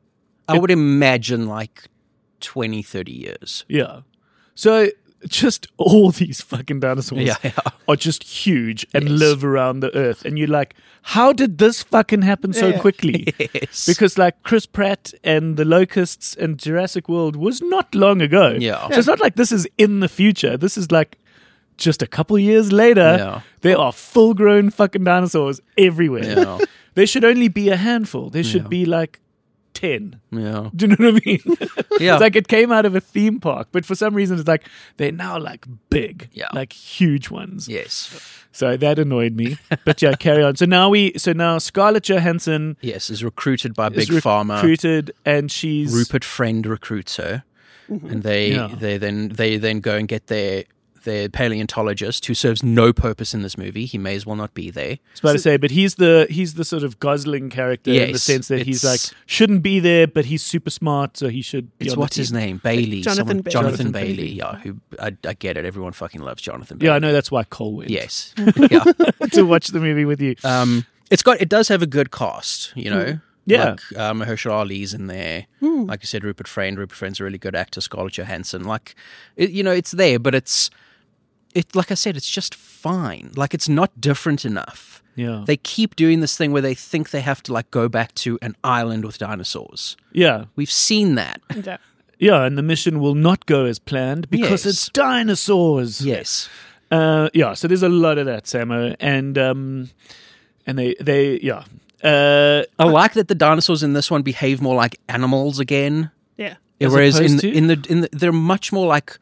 I would imagine like twenty, thirty years. yeah. So just all these fucking dinosaurs Yeah, yeah. are just huge and Yes. live around the earth, and you're like, how did this fucking happen so Yeah. quickly? Yes. Because like Chris Pratt and the Locusts and Jurassic World was not long ago. Yeah. So it's not like this is in the future. This is like just a couple years later. Yeah. There are full grown fucking dinosaurs everywhere. Yeah. There should only be a handful. There should Yeah. be like ten. Yeah. Do you know what I mean? Yeah. It's like it came out of a theme park, but for some reason it's like they're now like big. Yeah. Like huge ones. Yes. So that annoyed me. But yeah, carry on. So now we so now Scarlett Johansson Yes. Is recruited by is Big Pharma. recruited, and she's Rupert Friend recruits her, and they Yeah. they then they then go and get their their paleontologist who serves no purpose in this movie. He may as well not be there. I was about to say, but he's the he's the sort of Gosling character in the Yes, sense that he's like it's- shouldn't be there, but he's super smart, so he should. Be It's on what's the his team. name? Bailey. Jonathan someone- Bailey. Jonathan Jonathan Bailey. Bailey. Yeah, who I, I get it. Everyone fucking loves Jonathan Bailey. Yeah, I know that's why Cole went. Yes. yeah. to watch the movie with you. Um, it's got it does have a good cast, you know. Yeah. Like, um, Mahershala Ali's in there. Like you said, Rupert Friend. Rupert Friend's a really good actor. Scarlett Johansson. Like, it, you know, it's there, but it's it. Like I said, it's just fine. Like, it's not different enough. Yeah, They keep doing this thing where they think they have to like go back to an island with dinosaurs. yeah, We've seen that. Yeah. yeah, and the mission will not go as planned because Yes. it's dinosaurs. Yes. Uh, yeah. So there's a lot of that, Samo, and um, and they they yeah. Uh, I like that the dinosaurs in this one behave more like animals again. Yeah. As Whereas in opposed the, to? in the in the, they're much more like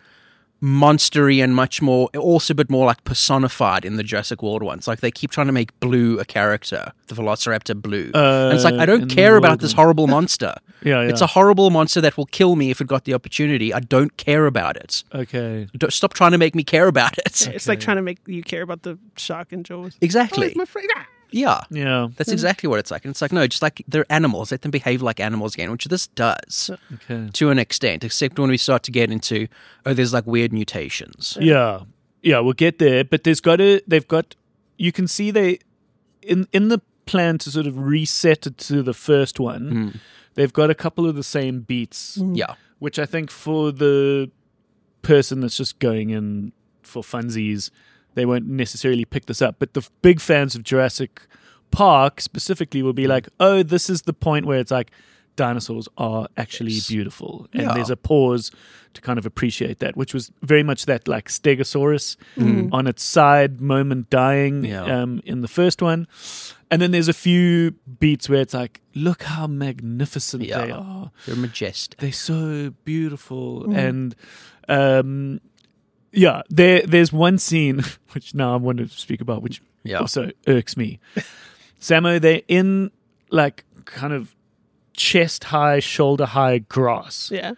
monstery and much more also a bit more like personified in the Jurassic World ones. Like they keep trying to make Blue a character, the Velociraptor Blue. and it's like I Uh, don't in the care about World this one. horrible monster. Yeah, yeah. It's a horrible monster that will kill me if it got the opportunity. I don't care about it. okay. Don't, stop trying to make me care about it. It's like trying to make you care about the shark in Jaws. Exactly. Oh, it's my friend. Ah! Yeah. Yeah. That's exactly what it's like. And it's like, no, just like they're animals. Let them behave like animals again, which this does Okay. to an extent, except when we start to get into, oh, there's like weird mutations. Yeah, yeah, we'll get there. But there's got to. They've got. You can see they in in the plan to sort of reset it to the first one. They've got a couple of the same beats, Yeah. which I think for the person that's just going in for funsies, they won't necessarily pick this up. But the f- big fans of Jurassic Park specifically will be like, oh, this is the point where it's like dinosaurs are actually Yes. beautiful. And Yeah. there's a pause to kind of appreciate that, which was very much that like Stegosaurus on its side moment dying Yeah. um, in the first one. And then there's a few beats where it's like, look how magnificent Yeah. they are. They're majestic. They're so beautiful. And um, yeah, there there's one scene, which now I want to speak about, which Yeah. also irks me. Samo, they're in like kind of chest high, shoulder high grass. Yeah.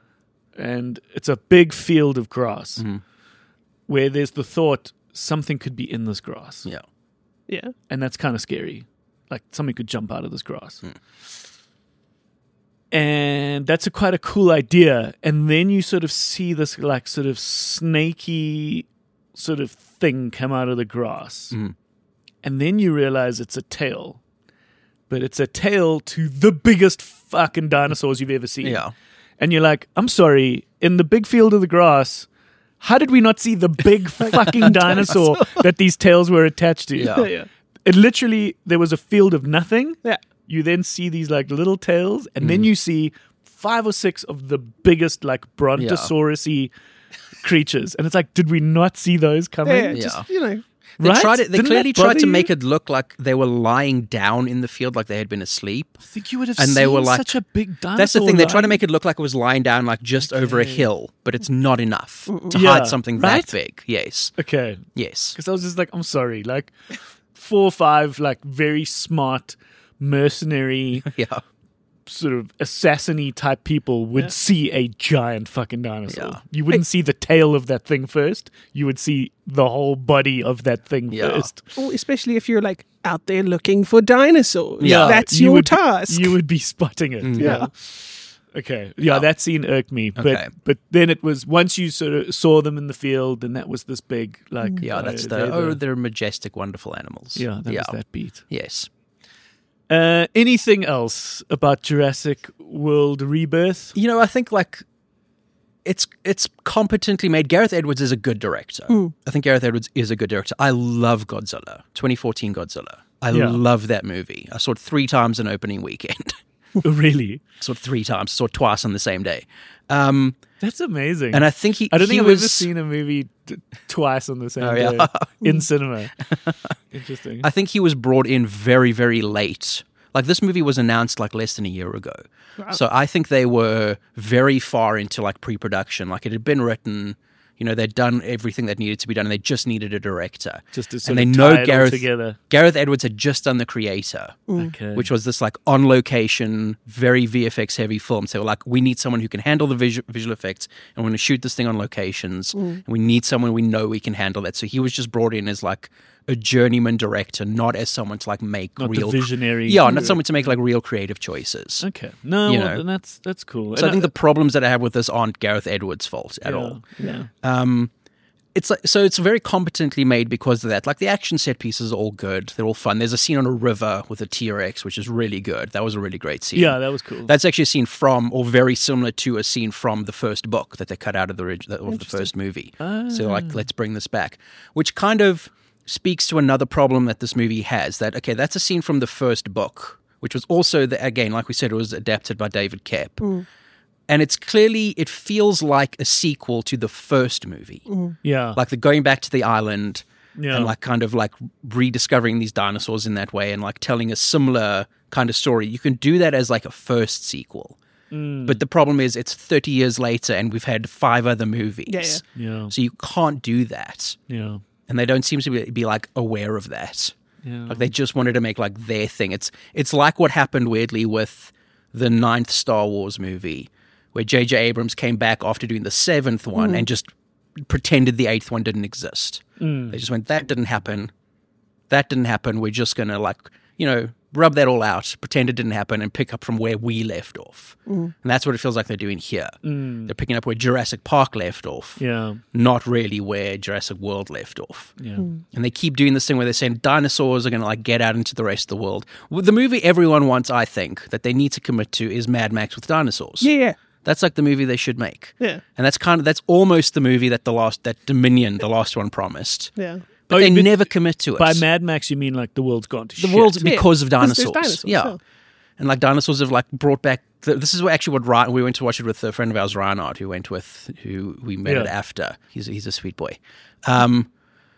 And it's a big field of grass Mm-hmm. where there's the thought something could be in this grass. Yeah. Yeah. And that's kind of scary. like something could jump out of this grass. And that's a quite a cool idea. And then you sort of see this like sort of snaky sort of thing come out of the grass. Mm. And then you realize it's a tail. But it's a tail to the biggest fucking dinosaurs you've ever seen. Yeah. And you're like, I'm sorry, in the big field of the grass, how did we not see the big fucking dinosaur that these tails were attached to? Yeah. yeah. It literally, there was a field of nothing. Yeah. You then see these like little tails, and then you see five or six of the biggest like brontosaurus-y creatures. And it's like, did we not see those coming? Yeah, Yeah. just, you know. They Right? tried it. They Didn't clearly that tried to bother make you? it look like they were lying down in the field, like they had been asleep. I think you would have And seen they were like- such a big dinosaur. That's the thing. They try to lying- make it look like it was lying down, like just over a hill, but it's not enough to Yeah, hide something right? that big. Yes, Okay. yes, Because I was just like, I'm sorry. Like, four or five, like, very smart, mercenary, yeah, sort of assassin-y type people would Yeah. see a giant fucking dinosaur. Yeah. You wouldn't see the tail of that thing first. You would see the whole body of that thing Yeah. first. Oh, especially if you're like out there looking for dinosaurs. Yeah. That's You your would- task. You would be spotting it. Mm. Yeah. Okay. Yeah, that scene irked me. But Okay. but then it was once you sort of saw them in the field, and that was this big like yeah. uh, That's they're the oh, they're majestic, wonderful animals. yeah, that yeah, was that beat. yes. Uh, anything else about Jurassic World Rebirth? You know, I think like it's it's competently made. Gareth Edwards is a good director. I think Gareth Edwards is a good director. I love Godzilla, twenty fourteen Godzilla. I Yeah. love that movie. I saw it three times in opening weekend. Really? I saw it three times. I saw it twice on the same day. Um, That's amazing. and I think he. I don't he think I've was, ever seen a movie t- twice on the same Oh, day yeah. in cinema. Interesting. I think he was brought in very, very late. Like this movie was announced like less than a year ago. So I think they were very far into like pre-production. Like it had been written, you know, they'd done everything that needed to be done and they just needed a director. Just to and sort they of know tie it all Gareth together. Gareth Edwards had just done The Creator, Okay. which was this like on location, very V F X heavy film. So they were like, we need someone who can handle the visual, visual effects, and we're going to shoot this thing on locations. And we need someone we know we can handle that. So he was just brought in as like a journeyman director, not as someone to like make Not real the visionary. yeah, not someone to make like real creative choices. Okay. No, You well, know. then that's that's cool. So I And think the problems that I have with this aren't Gareth Edwards' fault at yeah, all. Yeah. Um, it's like so it's very competently made because of that. Like the action set pieces are all good; they're all fun. There's a scene on a river with a T-Rex, which is really good. That was a really great scene. Yeah, that was cool. That's actually a scene from, or very similar to a scene from the first book that they cut out of the orig- of the first movie. So like, let's bring this back, which kind of speaks to another problem that this movie has. That okay, that's a scene from the first book, which was also the, again, like we said, it was adapted by David Koepp. And it's clearly, it feels like a sequel to the first movie. yeah. Like the going back to the island Yeah. and like kind of like rediscovering these dinosaurs in that way and like telling a similar kind of story. You can do that as like a first sequel. But the problem is it's thirty years later and we've had five other movies. Yeah, yeah. yeah. So you can't do that. Yeah. And they don't seem to be, be like aware of that. Yeah. Like they just wanted to make like their thing. It's it's like what happened weirdly with the ninth Star Wars movie, where J J Abrams came back after doing the seventh one and just pretended the eighth one didn't exist. They just went, that didn't happen. That didn't happen. We're just going to like, you know, rub that all out, pretend it didn't happen and pick up from where we left off. And that's what it feels like they're doing here. They're picking up where Jurassic Park left off, Yeah. not really where Jurassic World left off. Yeah. Hmm. And they keep doing this thing where they're saying dinosaurs are going to like get out into the rest of the world. Well, the movie everyone wants, I think, that they need to commit to is Mad Max with dinosaurs. Yeah, yeah. That's like the movie they should make. Yeah. And that's kind of that's almost the movie that the last that Dominion, the last one, promised. Yeah. But Oh, they but never commit to it. By Mad Max, you mean like the world's gone to the shit. world's Yeah. because of Because there's dinosaurs. dinosaurs, yeah. yeah. And like dinosaurs have like brought back. The, this is what actually what Ryan, we went to watch it with a friend of ours, Reinhard, who went with who we met Yeah. at after. He's he's a sweet boy. Um,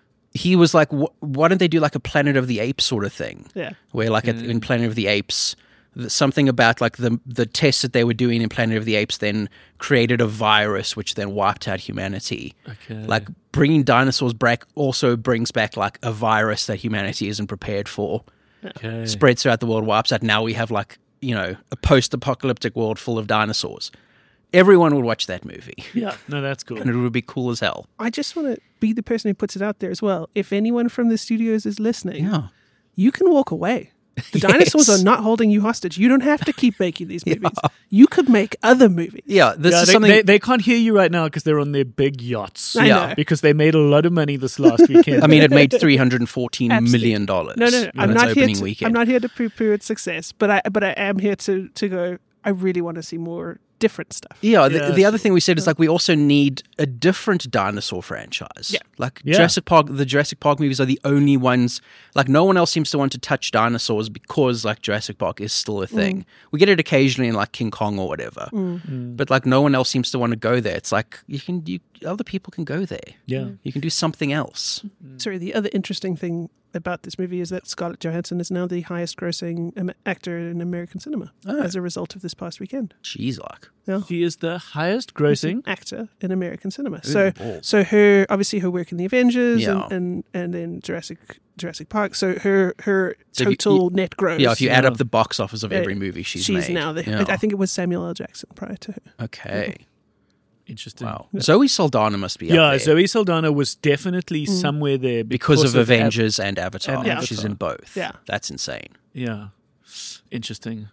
he was like, wh- why don't they do like a Planet of the Apes sort of thing? Yeah. Where like at, in Planet of the Apes, th- something about like the the tests that they were doing in Planet of the Apes then created a virus which then wiped out humanity. Okay. Like bringing dinosaurs back also brings back like a virus that humanity isn't prepared for. Okay. Spreads throughout the world, wipes out. Now we have like, you know, a post-apocalyptic world full of dinosaurs. Everyone would watch that movie. Yeah. No, that's cool. And it would be cool as hell. I just want to be the person who puts it out there as well. If anyone from the studios is listening, Yeah. you can walk away. The dinosaurs Yes. are not holding you hostage. You don't have to keep making these movies. You could make other movies. Yeah, this Yeah, is they, something. they, they can't hear you right now because they're on their big yachts. I Yeah. know. Because they made a lot of money this last weekend. I mean, it made three hundred fourteen Absolutely. million dollars. No, no, no. on I'm its not here opening to. weekend. I'm not here to poo-poo its success, but I, but I am here to to go. I really want to see more different stuff. Yeah, the, Yeah, the other sure. thing we said is like we also need a different dinosaur franchise. Yeah. Like Yeah. Jurassic Park, the Jurassic Park movies are the only ones. Like no one else seems to want to touch dinosaurs because like Jurassic Park is still a thing. We get it occasionally in like King Kong or whatever, but like no one else seems to want to go there. It's like you can, you other people can go there. yeah. You can do something else. Sorry, the other interesting thing about this movie is that Scarlett Johansson is now the highest grossing um, actor in American cinema Oh. as a result of this past weekend. Jeez, like She is the highest grossing. Actor in American cinema. So balls. so her obviously her work in the Avengers Yeah. and, and and then Jurassic Jurassic Park. So her her So if you- total net gross. yeah. If you add Yeah. up the box office of uh, every movie she's, she's made, now the yeah. I think it was Samuel L. Jackson prior to her. Okay. Interesting. Wow. Zoe Saldana must be up Yeah, there Zoe Saldana was definitely Mm. somewhere there because, of, Av- Avengers and Avatar. and She's Avatar. in both. Yeah. That's insane. Yeah. Interesting.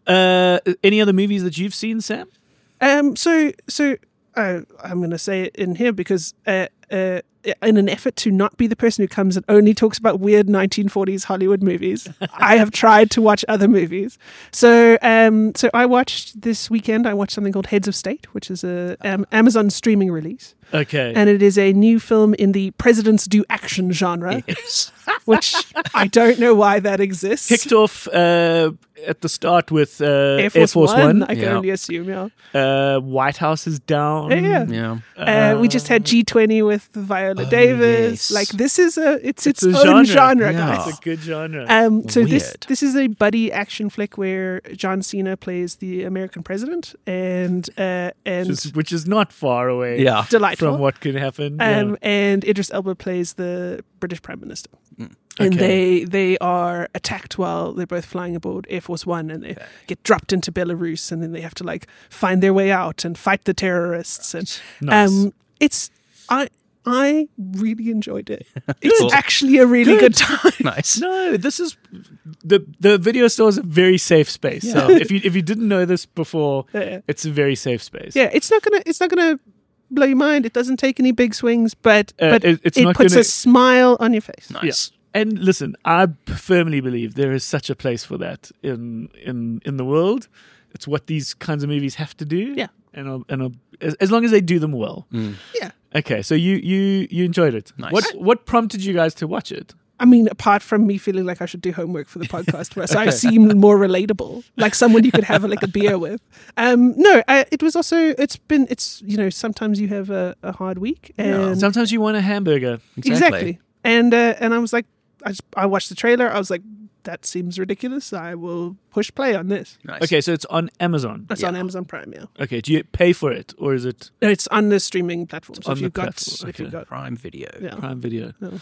Uh, any other movies that you've seen, Sam? Um. So so uh, I'm going to say it in here because uh, uh, in an effort to not be the person who comes and only talks about weird nineteen forties Hollywood movies, I have tried to watch other movies. So um. So I watched this weekend. I watched something called Heads of State, which is a um, Amazon streaming release, Okay. and it is a new film in the Presidents Do Action genre, Yes. which I don't know why that exists. Kicked off uh, at the start with uh, Air Force, One, I can Yeah. only assume. Yeah. Uh, White House is down. Yeah. Yeah. Uh, we just had G twenty with Viola Davis. yes. Like this is a it's its, It's a own genre. genre, Yeah. guys. It's a good genre. Um, so this Weird. this is a buddy action flick where John Cena plays the American president, and uh, and which, is, which is not far away Yeah. delightful. from what could happen. um, Yeah. and Idris Elba plays the British Prime Minister. And Okay. they they are attacked while they're both flying aboard Air Force One, and they get dropped into Belarus, and then they have to like find their way out and fight the terrorists. And Nice. um, it's I I really enjoyed it. It's Cool. actually a really Good. good time. Nice. No, this is the the video store is a very safe space. So Yeah. if you if you didn't know this before, Yeah. it's a very safe space. Yeah, it's not gonna it's not gonna blow your mind. It doesn't take any big swings, but Uh, but it- it's it not puts gonna- a smile on your face. Nice. And listen, I firmly believe there is such a place for that in in in the world. It's what these kinds of movies have to do. Yeah. and I'll, and I'll, as, as long as they do them well. Yeah. Okay, so you you you enjoyed it. Nice. What what prompted you guys to watch it? I mean, apart from me feeling like I should do homework for the podcast, where so I seem more relatable, like someone you could have like a beer with. Um, no, I, it was also it's been it's you know sometimes you have a, a hard week and Sometimes you want a hamburger. exactly. and uh, and I was like I just, I watched the trailer. I was like, that seems ridiculous. I will push play on this. Nice. Okay, so it's on Amazon. It's Yeah. on Amazon Prime. Yeah, Okay, do you pay for it or is it no, it's on the streaming platform. So on if you've the got platform, if you've okay. got Prime Video. yeah. Prime Video? No.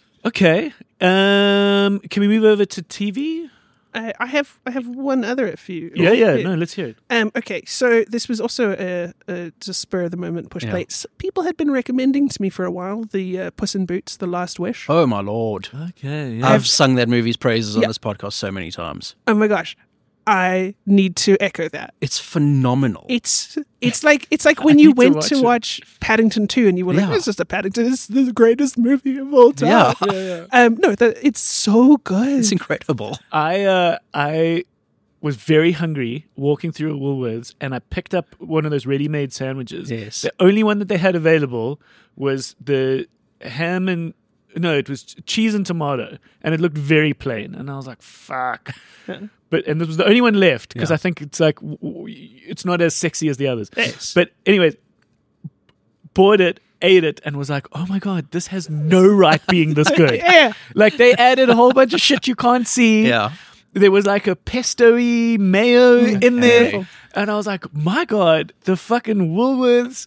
Okay. Um, can we move over to T V? I, I have I have one other for you. Yeah, yeah. No, let's hear it. Um, okay, so this was also a, a just spur of the moment push Yeah. play. S- People had been recommending to me for a while the uh, Puss in Boots: The Last Wish. Oh my lord. Okay. Yeah. I've sung that movie's praises on Yeah. this podcast so many times. Oh my gosh, I need to echo that. It's phenomenal. It's it's like it's like when I you need to went watch to it. watch Paddington two and you were like, Yeah. "It's just a Paddington. It's the greatest movie of all time." Yeah. yeah, yeah. Um, no, that it's so good. It's incredible. I uh, I was very hungry walking through Woolworths, and I picked up one of those ready-made sandwiches. Yes. The only one that they had available was the ham and no, it was cheese and tomato, and it looked very plain. And I was like, "Fuck!" But and this was the only one left because Yeah. I think it's like w- w- it's not as sexy as the others. Yes. But anyway, bought it, ate it, and was like, "Oh my god, this has no right being this good." Yeah. Like they added a whole bunch of shit you can't see. Yeah. There was like a pesto-y mayo in there. Okay. And I was like, my God, the fucking Woolworths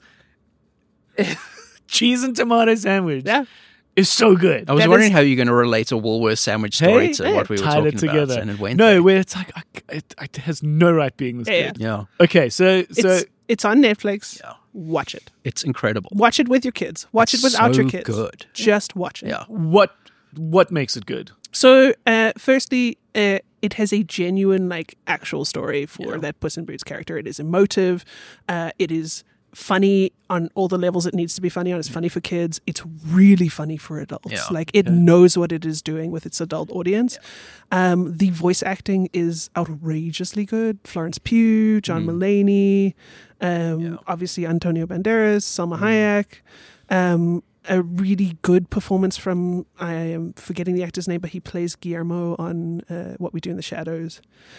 cheese and tomato sandwich Yeah. is so good. I was That wondering is- how you're going to relate a Woolworths sandwich story Hey, to hey, what we were tied talking it together. about, and it went no, there. where it's like, I, it, it has no right being this Yeah, good. Yeah, Okay, so so It's it's on Netflix. Yeah. Watch it. it's incredible. Watch it with your kids. Watch It's it without so your kids. good. Just watch it. Yeah, what what makes it good? So, uh, firstly, uh, it has a genuine, like, actual story for Yeah. that Puss in Boots character. It is emotive. Uh, it is funny on all the levels it needs to be funny on. It's funny for kids. It's really funny for adults. Yeah. Like, it knows what it is doing with its adult audience. Um, the voice acting is outrageously good. Florence Pugh, John Mulaney, um, Yeah. obviously Antonio Banderas, Salma Hayek. Um, a really good performance from, I am forgetting the actor's name, but he plays Guillermo on uh, What We Do in the Shadows.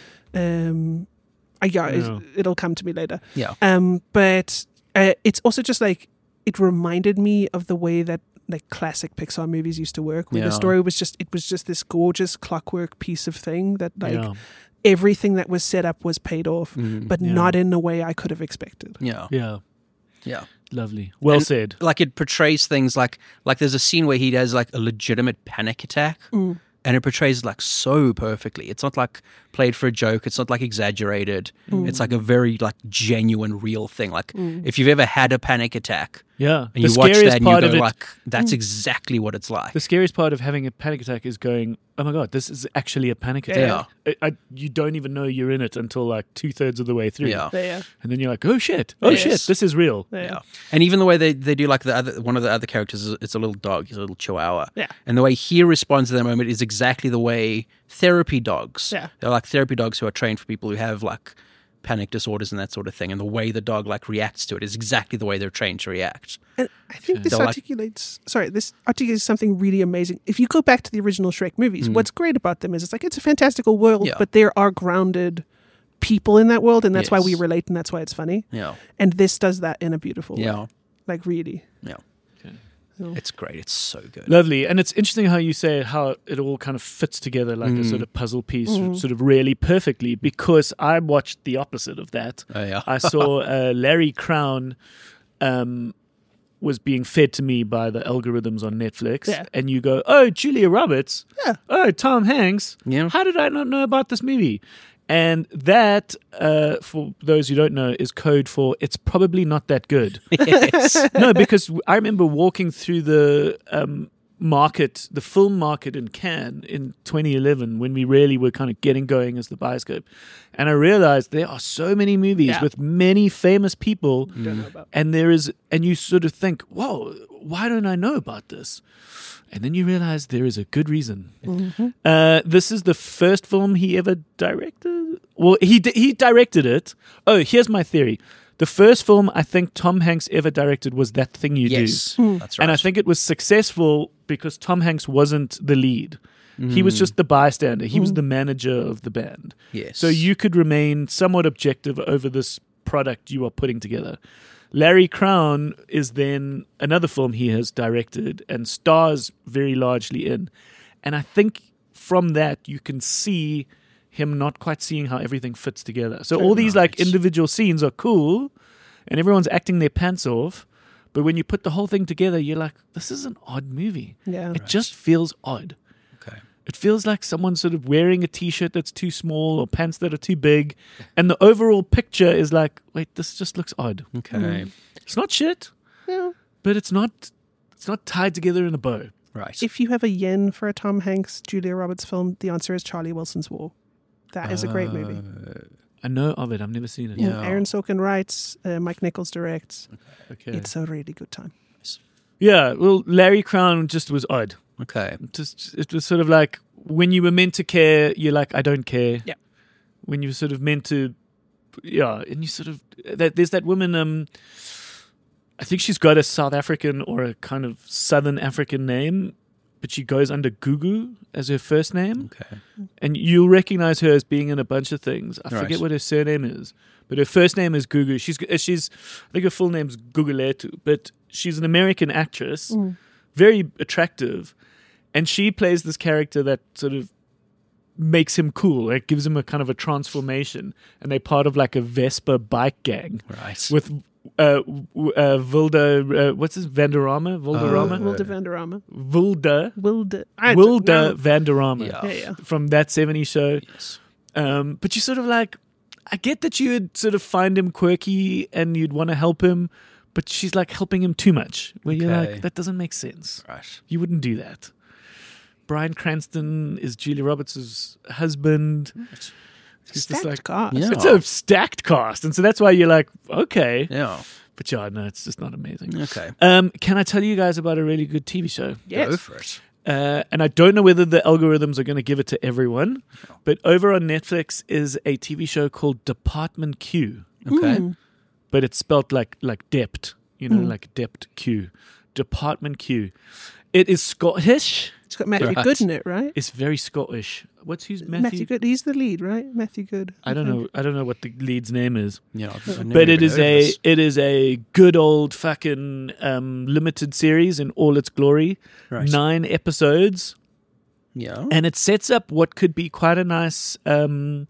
Um, I, yeah, No. it, it'll come to me later. Yeah. Um, but uh, it's also just like, it reminded me of the way that like classic Pixar movies used to work, where Yeah. the story was just, it was just this gorgeous clockwork piece of thing that like yeah. everything that was set up was paid off, Mm, but yeah. not in the way I could have expected. yeah. Yeah. Yeah. Lovely. Well And- said. Like it portrays things like like there's a scene where he has like a legitimate panic attack, Mm. and it portrays it like so perfectly. It's not like played for a joke. It's not like exaggerated. Mm. It's like a very like genuine, real thing. Like if you've ever had a panic attack Yeah. and the you watch scariest that and you part go of it, like, that's exactly what it's like. the scariest part of having a panic attack is going, oh my God, this is actually a panic attack. Yeah. I, I, you don't even know you're in it until like two thirds of the way through. Yeah. Yeah, And then you're like, oh shit. Oh Yes. shit. This is real. yeah, Yeah. And even the way they, they do like the other one of the other characters is it's a little dog, he's a little chihuahua. Yeah. And the way he responds to that moment is exactly the way therapy dogs. Yeah. They're like therapy dogs who are trained for people who have like panic disorders and that sort of thing. And the way the dog like reacts to it is exactly the way they're trained to react. And I think this They're like- articulates, sorry, this articulates something really amazing. If you go back to the original Shrek movies, what's great about them is it's like, it's a fantastical world, Mm. Yeah. but there are grounded people in that world, and that's why we Yes. relate, and that's why it's funny. Yeah. And this does that in a beautiful way. Yeah. Like, really. Yeah. Okay. So- It's great. It's so good. Lovely. And it's interesting how you say how it all kind of fits together like a Mm. sort of puzzle piece, Mm. sort of really perfectly, because I watched the opposite of that. Oh, yeah. I saw uh, Larry Crown um, was being fed to me by the algorithms on Netflix. Yeah. And you go, oh, Julia Roberts. Yeah. Oh, Tom Hanks. Yeah. How did I not know about this movie? And that, uh, for those who don't know, is code for it's probably not that good. Yes. No, because I remember walking through the um, market, the film market in Cannes in twenty eleven, when we really were kind of getting going as the Bioscope. And I realized there are so many movies Yeah. with many famous people. Don't know about. And there is, and you sort of think, whoa, why don't I know about this? And then you realize there is a good reason. Mm-hmm. Uh, this is the first film he ever directed. Well, he di- he directed it. Oh, here's my theory. The first film I think Tom Hanks ever directed was That Thing You Yes. Do. That's right. And I think it was successful because Tom Hanks wasn't the lead. He was just the bystander. He was the manager of the band. Yes. So you could remain somewhat objective over this product you are putting together. Larry Crown is then another film he has directed and stars very largely in. And I think from that you can see him not quite seeing how everything fits together. So all these like Right. individual scenes are cool and everyone's acting their pants off. But when you put the whole thing together, you're like, this is an odd movie. Yeah. It just feels odd. Okay. It feels like someone sort of wearing a t-shirt that's too small or pants that are too big. And the overall picture is like, wait, this just looks odd. Okay. It's not shit, Yeah. but it's not it's not tied together in a bow. Right. If you have a yen for a Tom Hanks, Julia Roberts film, the answer is Charlie Wilson's War. That is a great movie. I know of it. I've never seen it. Yeah. Aaron Sorkin writes, uh, Mike Nichols directs. Okay. It's a really good time. yeah, well, Larry Crown just was odd. Okay. Just it was sort of like when you were meant to care, you're like, I don't care. Yeah. When you were sort of meant to, yeah, and you sort of that there's that woman. Um, I think she's got a South African or a kind of Southern African name, but she goes under Gugu as her first name, Okay. and you'll recognize her as being in a bunch of things. I Right. forget what her surname is, but her first name is Gugu. She's she's I think her full name's Guguletu, but she's an American actress, very attractive, and she plays this character that sort of makes him cool. It gives him a kind of a transformation, and they're part of like a Vespa bike gang Right. with uh, w- uh Vilda. Uh, what's his Vanderama? Vilderama? Uh, Wilde Vanderama. Vilda. Wilde. I Wilda don't know. Vanderama Yeah. Yeah, yeah. from That seventies Show. Yes. Um, but you sort of like, I get that you would sort of find him quirky and you'd want to help him, but she's like helping him too much. Where you're Okay. like, that doesn't make sense. Right. You wouldn't do that. Bryan Cranston is Julia Roberts' husband. It's just Stacked like cast. Yeah. it's a stacked cast, and so that's why you're like, okay, Yeah. but yeah, no, it's just not amazing. Okay. Um, can I tell you guys about a really good T V show? Yes. Go for it. Uh, and I don't know whether the algorithms are going to give it to everyone, but over on Netflix is a T V show called Department Q, Okay. Mm. but it's spelled like like Dept, you know, like Dept Q. Department Q. It is Scottish. It's got Matthew Right. Good in it, right? It's very Scottish. What's who's Matthew, Matthew? Good. He's the lead, right? Matthew Good. I don't think. know. I don't know what the lead's name is. Yeah. I've- I've never But it even is heard of a this. it is a good old fucking um, limited series in all its glory. Right. Nine episodes. Yeah. And it sets up what could be quite a nice um,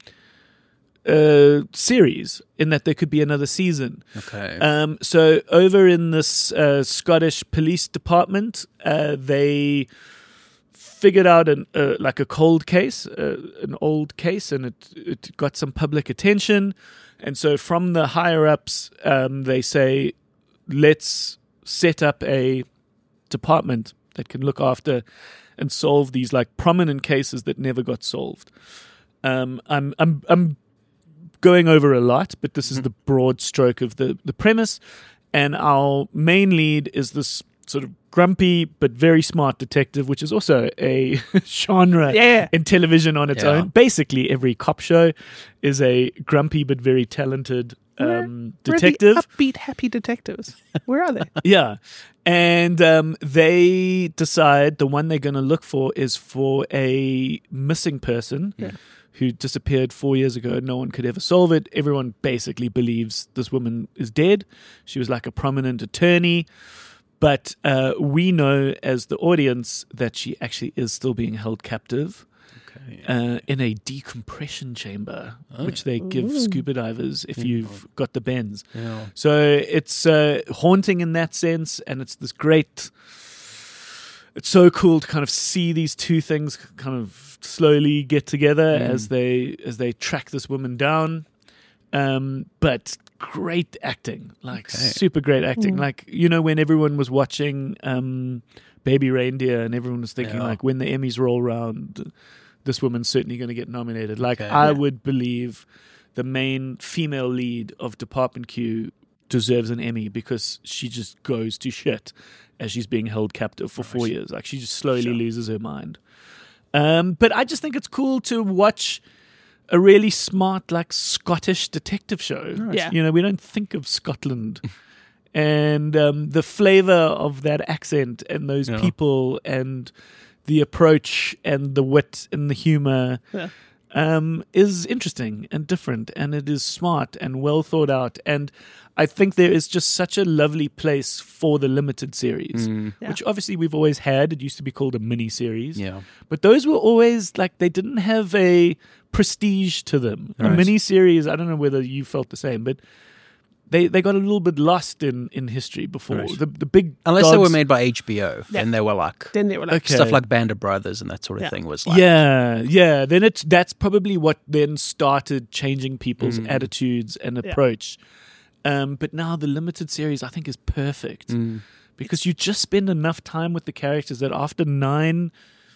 uh, series in that there could be another season. Okay. Um, so over in this uh, Scottish police department, uh, they figured out an uh, like a cold case, uh, an old case, and it it got some public attention. And so from the higher ups, um, they say, let's set up a department that can look after and solve these like prominent cases that never got solved. Um, I'm I'm I'm going over a lot, but this is the broad stroke of the the premise. And our main lead is this sort of grumpy but very smart detective, which is also a genre Yeah. in television on its Yeah. own. Basically, every cop show is a grumpy but very talented Where- um, Where are detective. the upbeat, happy detectives? Where are they? Yeah. And um, they decide the one they're going to look for is for a missing person Yeah. who disappeared four years ago. No one could ever solve it. Everyone basically believes this woman is dead. She was like a prominent attorney. But uh, we know as the audience that she actually is still being held captive Okay. uh, in a decompression chamber, which they give scuba divers if you've got the bends. Yeah. So it's uh, haunting in that sense, and it's this great. It's so cool to kind of see these two things kind of slowly get together as they as they track this woman down. Um, but great acting, like Okay. super great acting. Like, you know, when everyone was watching um, Baby Reindeer, and everyone was thinking Yeah. like, when the Emmys roll around, this woman's certainly going to get nominated. Like, Okay. I Yeah. would believe the main female lead of Department Q deserves an Emmy because she just goes to shit as she's being held captive for four years. Like, she just slowly Sure. loses her mind. Um, but I just think it's cool to watch a really smart, like, Scottish detective show. Yeah. You know, we don't think of Scotland. And um, the flavor of that accent and those Yeah. people and the approach and the wit and the humor Yeah. um, is interesting and different, and it is smart and well thought out. And I think there is just such a lovely place for the limited series, Yeah. which obviously we've always had. It used to be called a mini series. Yeah. But those were always like, they didn't have a prestige to them. A Right. mini series, I don't know whether you felt the same, but they, they got a little bit lost in, in history before. Right. The the big Unless they were dogs- made by H B O, Yeah. then they were like Then they were like, Okay. stuff like Band of Brothers and that sort of Yeah. thing was like Yeah, yeah. Then it's that's probably what then started changing people's Mm. attitudes and Yeah. approach. Um, but now the limited series, I think, is perfect Mm. because you just spend enough time with the characters that after nine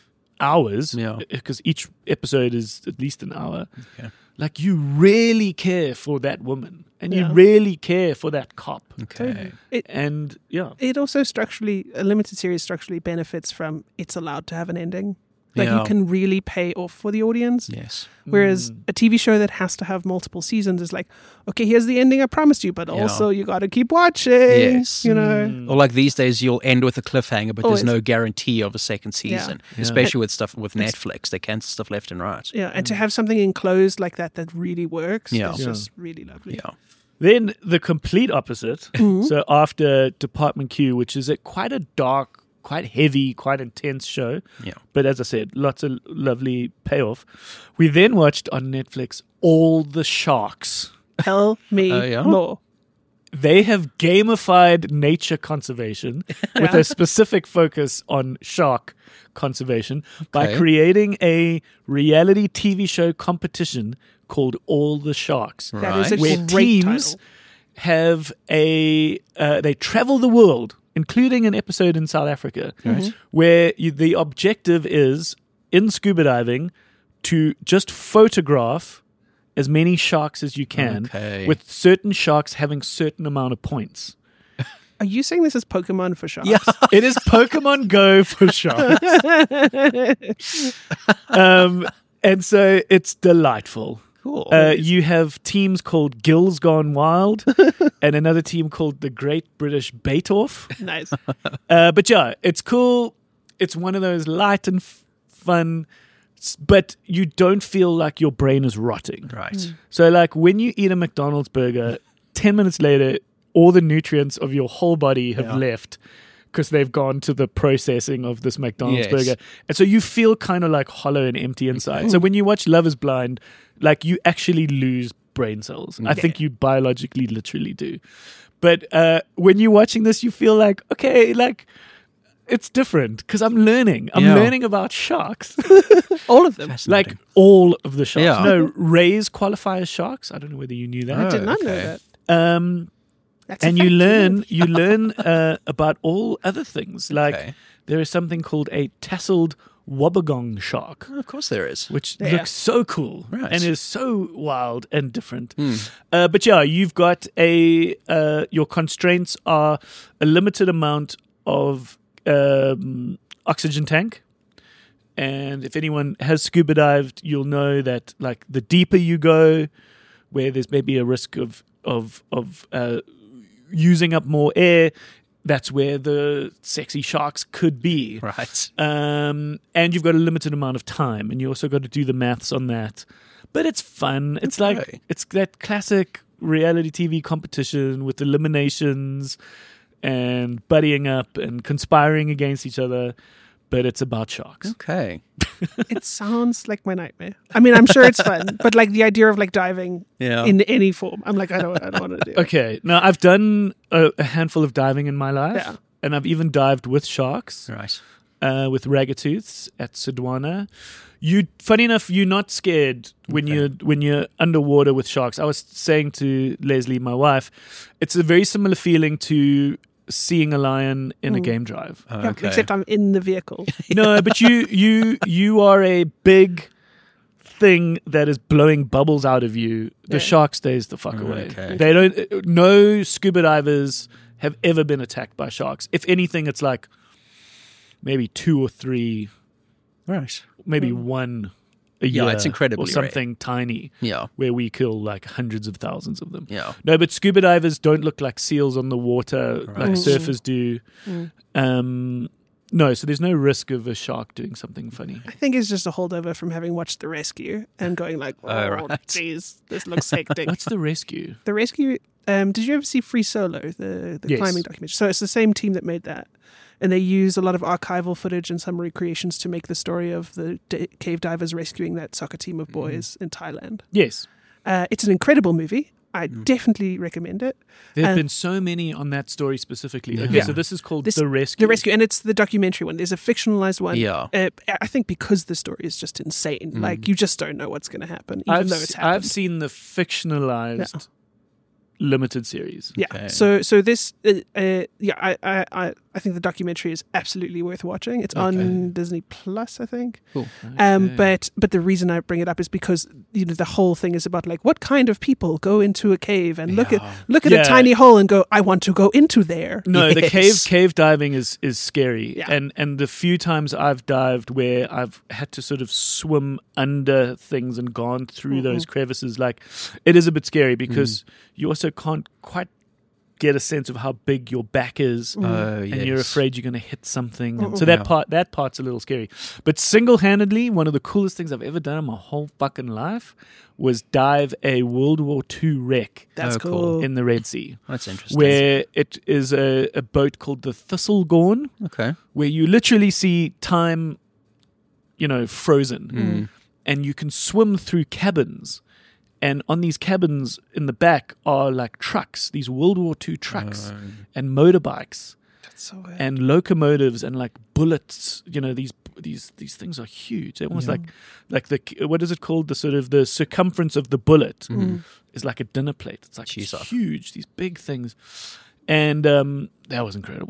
hours, Yeah. because each episode is at least an hour, Okay. like you really care for that woman and Yeah. you really care for that cop. Okay. it, And yeah, it also structurally, a limited series structurally benefits from it's allowed to have an ending. Like Yeah. you can really pay off for the audience. Yes. Whereas Mm. a T V show that has to have multiple seasons is like, okay, here's the ending I promised you, but Yeah. also you got to keep watching. Yes. You know, Mm. Or like these days, you'll end with a cliffhanger, but Always. there's no guarantee of a second season. Yeah. Especially with stuff with Netflix, they cancel stuff left and right. yeah, and to have something enclosed like that that really works Yeah. is Yeah. just really lovely. Yeah. Then the complete opposite. So after Department Q, which is a quite a dark, quite heavy, quite intense show. Yeah. But as I said, lots of lovely payoff. We then watched on Netflix All the Sharks. Tell me Oh, yeah? more. They have gamified nature conservation with Yeah. a specific focus on shark conservation by Okay. creating a reality T V show competition called All the Sharks. That is a Right. Where great teams title. have a uh, they travel the world including an episode in South Africa, Right. where you, the objective is in scuba diving to just photograph as many sharks as you can, Okay. with certain sharks having certain amount of points. Are you saying this is Pokemon for sharks? Yeah. It is Pokemon Go for sharks. um, and so it's delightful. Cool. Uh, you have teams called Gills Gone Wild and another team called the Great British Bait Off. Nice. Uh, but yeah, it's cool. It's one of those light and f- fun, s- but you don't feel like your brain is rotting. right. So, like when you eat a McDonald's burger, ten minutes later, all the nutrients of your whole body have Yeah. left because they've gone to the processing of this McDonald's Yes. burger. And so you feel kind of like hollow and empty inside. So when you watch Love is Blind, like you actually lose brain cells. I think you biologically literally do. But uh, when you're watching this, you feel like, okay, like it's different because I'm learning. I'm Yeah. learning about sharks. All of them. Like all of the sharks. Yeah. No, Rays qualify as sharks. I don't know whether you knew that. I did not okay. know that. Um, That's a and you fact, learn isn't it? you learn uh, about all other things. Like Okay. there is something called a tasseled wobbegong shark, Of course there is. which Yeah. looks so cool Right. and is so wild and different. Hmm. Uh, but yeah, you've got a uh, your constraints are a limited amount of um, oxygen tank. And if anyone has scuba dived, you'll know that like the deeper you go, where there's maybe a risk of of of uh, using up more air, that's where the sexy sharks could be. Right. Um, and you've got a limited amount of time, and you also got to do the maths on that. But it's fun. It's Okay. like it's that classic reality T V competition with eliminations and buddying up and conspiring against each other. But it's about sharks. Okay. It sounds like my nightmare. I mean, I'm sure it's fun, but like the idea of like diving Yeah. in any form, I'm like, I don't, I don't want to do it. Okay, now I've done a, a handful of diving in my life, Yeah. and I've even dived with sharks, Right. uh, with ragged-tooths at Sidwana. You, funny enough, you're not scared when Okay. you're when you're underwater with sharks. I was saying to Leslie, my wife, it's a very similar feeling to seeing a lion in a game drive. Oh, Yeah, okay. Except I'm in the vehicle. No, but you you you are a big thing that is blowing bubbles out of you. The Yeah. shark stays the fuck away. Okay. They don't. No scuba divers have ever been attacked by sharks. If anything, it's like maybe two or three, Right. maybe one a Yeah, year. it's incredibly or something tiny Yeah. where we kill like hundreds of thousands of them. Yeah. No, but scuba divers don't look like seals on the water like Right. surfers do. Um, no, so there's no risk of a shark doing something funny. I think it's just a holdover from having watched The Rescue and going like, oh, Oh, right. jeez, this looks hectic. What's the rescue? The Rescue, um, did you ever see Free Solo, the, the Yes. climbing documentary? So it's the same team that made that. And they use a lot of archival footage and some recreations to make the story of the d- cave divers rescuing that soccer team of boys in Thailand. Yes. Uh, it's an incredible movie. I definitely recommend it. There have Uh, been so many on that story specifically. Okay, Yeah. so this is called This- The Rescue. The Rescue, and it's the documentary one. There's a fictionalized one. Yeah. Uh, I think because the story is just insane. Like, you just don't know what's going to happen, even I've, though s- it's happened. I've seen the fictionalized limited series. Yeah. Okay. So so this uh, uh, yeah I, I I I think the documentary is absolutely worth watching. It's on Disney Plus, I think. Cool. Um, Okay. but but the reason I bring it up is because you know the whole thing is about like what kind of people go into a cave and look Yeah. at look at Yeah. a tiny hole and go, I want to go into there. No, the Yes. cave cave diving is is scary, Yeah. and and the few times I've dived where I've had to sort of swim under things and gone through those crevices, like it is a bit scary because you also can't quite get a sense of how big your back is, Oh, and you're yes. afraid you're going to hit something. And Mm-mm. so that Yeah. part that part's a little scary. But single-handedly, one of the coolest things I've ever done in my whole fucking life was dive a World War Two wreck That's Oh, cool. cool. in the Red Sea, That's interesting. where it is a, a boat called the Thistlegorn, Okay. where you literally see time, you know, frozen, Hmm. and you can swim through cabins. And on these cabins in the back are like trucks, these World War Two trucks Oh. and motorbikes That's so weird. and locomotives and like bullets. You know, these these these things are huge. They're almost Yeah. like like the what is it called? The sort of the circumference of the bullet Mhm. is like a dinner plate. It's like Jeez, it's oh. huge. These big things, and um, that was incredible.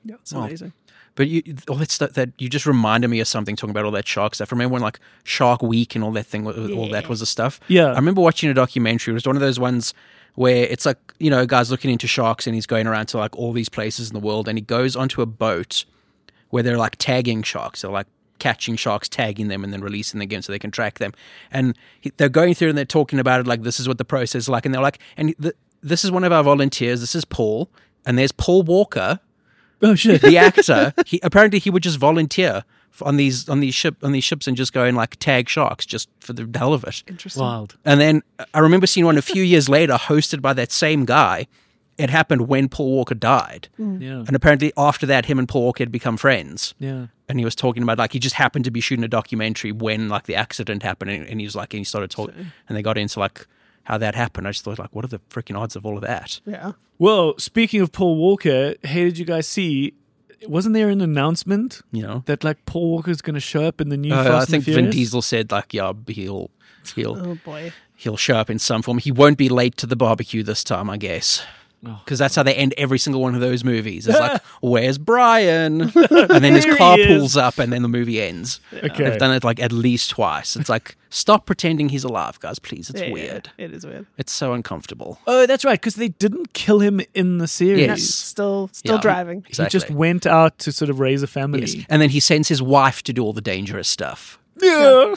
Yeah, it's Well, amazing. But you, all that stuff that you just reminded me of something talking about all that shark stuff. Remember when like Shark Week and all that thing, all that was the stuff. Yeah. I remember watching a documentary. It was one of those ones where it's like, you know, a guy's looking into sharks and he's going around to like all these places in the world, and he goes onto a boat where they're like tagging sharks. They're like catching sharks, tagging them, and then releasing them again so they can track them. And he, they're going through and they're talking about it like this is what the process is like, and they're like, and the, this is one of our volunteers. This is Paul, and there's Paul Walker. Oh shit! The actor, he apparently he would just volunteer f- on these on these ship on these ships and just go and like tag sharks just for the hell of it. Interesting. Wild. And then I remember seeing one a few years later, hosted by that same guy. It happened when Paul Walker died, Yeah. and apparently after that, him and Paul Walker had become friends. Yeah. And he was talking about like he just happened to be shooting a documentary when like the accident happened, and, and he was like, and he started talking, and they got into like how that happened. I just thought like, what are the freaking odds of all of that? Yeah. Well, speaking of Paul Walker, hey, did you guys see? Wasn't there an announcement You know. that like Paul Walker's going to show up in the new Uh, Fast I and think the Vin Furious? Diesel said like, yeah, he'll he'll Oh boy. he'll show up in some form. He won't be late to the barbecue this time, I guess. Oh. Because that's how they end every single one of those movies. It's like, where's Brian? And then his Here car he is. pulls up and then the movie ends. Okay. They've done it like at least twice. It's like, stop pretending he's alive, guys, please. It's Yeah, weird. It is weird. It's so uncomfortable. Oh, that's right, because they didn't kill him in the series. Yes. Still, still Yeah. driving. He Exactly. just went out to sort of raise a family. Yes. And then he sends his wife to do all the dangerous stuff. Yeah.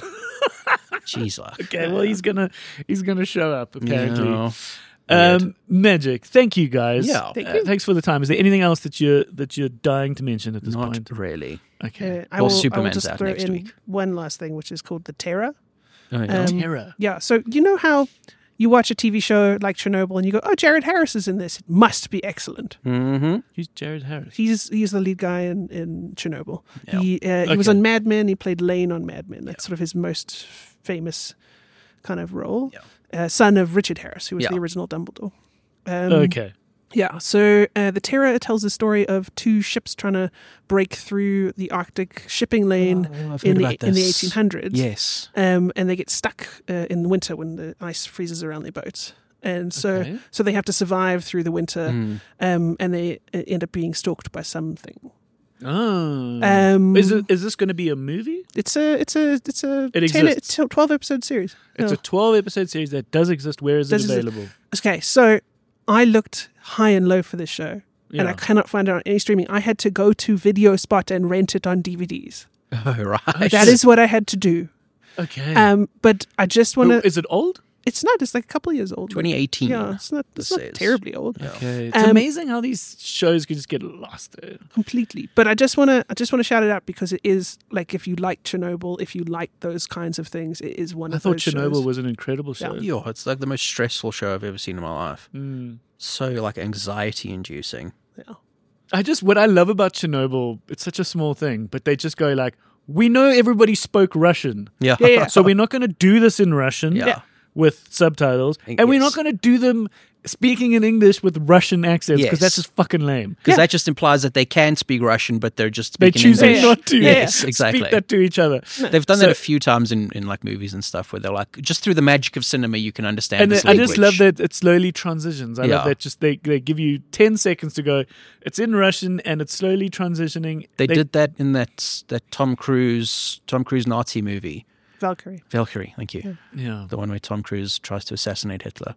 Jeez, like. Okay, well he's gonna he's gonna show up apparently. No. Um, Magic, thank you guys. Yeah. Thank Uh, you. thanks for the time. Is there anything else that you're that you're dying to mention at this Not point? really. Okay. Uh, I Well, will, I will Superman's just out throw next in week. one last thing, which is called the Terror. Oh, yeah. Um, Terror. Yeah. So you know how you watch a T V show like Chernobyl and you go, "Oh, Jared Harris is in this. It must be excellent." mm-hmm. Who's Jared Harris? He's he's the lead guy in, in Chernobyl. Yeah. He uh, he was Okay. on Mad Men. He played Lane on Mad Men. That's sort of his most famous kind of role. Uh, son of Richard Harris, who was Yeah. the original Dumbledore. Um, Okay. Yeah, so uh, the Terror tells the story of two ships trying to break through the Arctic shipping lane Oh, I've in heard the about in the this. eighteen hundreds. Yes. Um, and they get stuck uh, in the winter when the ice freezes around their boats, and so Okay. so they have to survive through the winter. Mm. Um, and they uh, end up being stalked by something. Oh. Um, is it is this going to be a movie? It's a it's a it's a It ten, exists. it's a twelve episode series. It's Yeah. a twelve episode series that does exist. Where is Does it exist. available? Okay, so I looked high and low for this show, and I Yeah. cannot find it on any streaming. I had to go to Video Spot and rent it on D V Ds. Oh, right. That is what I had to do. Okay. Um, but I just want But to. is it old? It's not. It's like a couple of years old. twenty eighteen. Yeah, it's not. It's this not says. terribly old. Okay. It's Um, amazing how these shows can just get lost. eh? Completely. But I just want to. I just want to shout it out because it is like if you like Chernobyl, if you like those kinds of things, it is one I of thought those Chernobyl shows. was an incredible show. Yeah, it's like the most stressful show I've ever seen in my life. Mm. So like anxiety inducing. Yeah. I just what I love about Chernobyl, it's such a small thing, but they just go like, we know everybody spoke Russian, Yeah. Yeah, yeah. so we're not going to do this in Russian Yeah. Yeah. with subtitles, and we're not Yes. going to do them speaking in English with Russian accents because Yes. that's just fucking lame. Because Yeah. that just implies that they can speak Russian, but they're just They speaking choose English. not to. Yes, exactly. Speak that to each other. They've done So- that a few times in, in like movies and stuff where they're like, just through the magic of cinema, you can understand And this I just love language. that it slowly transitions. I love Yeah. that just they, they give you ten seconds to go, it's in Russian and it's slowly transitioning. They, did that in that that Tom Cruise Tom Cruise Nazi movie, Valkyrie. Valkyrie. Thank you. Yeah. The one where Tom Cruise tries to assassinate Hitler.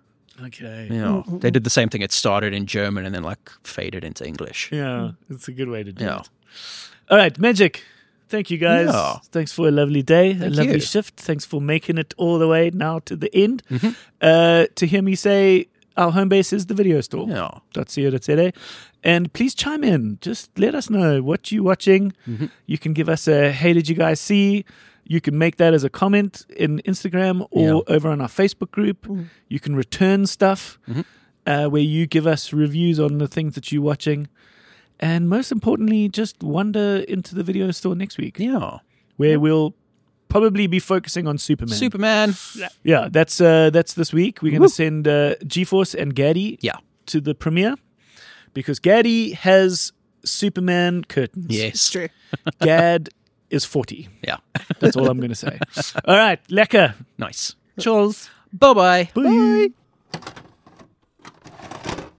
Okay. Yeah, they did the same thing. It started in German and then like faded into English. Yeah. It's a good way to do Yeah. it. All right, Magic. Thank you guys. Yeah. Thanks for a lovely day, a Thank lovely you. shift. Thanks for making it all the way now to the end. Mm-hmm. Uh, to hear me say our home base is the video store. Yeah. .co.za. And please chime in. Just let us know what you're watching. Mm-hmm. You can give us a hey, did you guys see? You can make that as a comment in Instagram or Yeah. over on our Facebook group. You can return stuff Mhm. uh, where you give us reviews on the things that you're watching. And most importantly, just wander into the video store next week Yeah. where we'll probably be focusing on Superman. Superman. Yeah, that's uh, that's this week. We're going to send uh, GeForce and Gaddy Yeah. to the premiere because Gaddy has Superman curtains. Yes. True. Gad is forty. Yeah. That's all I'm going to say. All right, lekker. Nice. Charles. Bye-bye. Bye.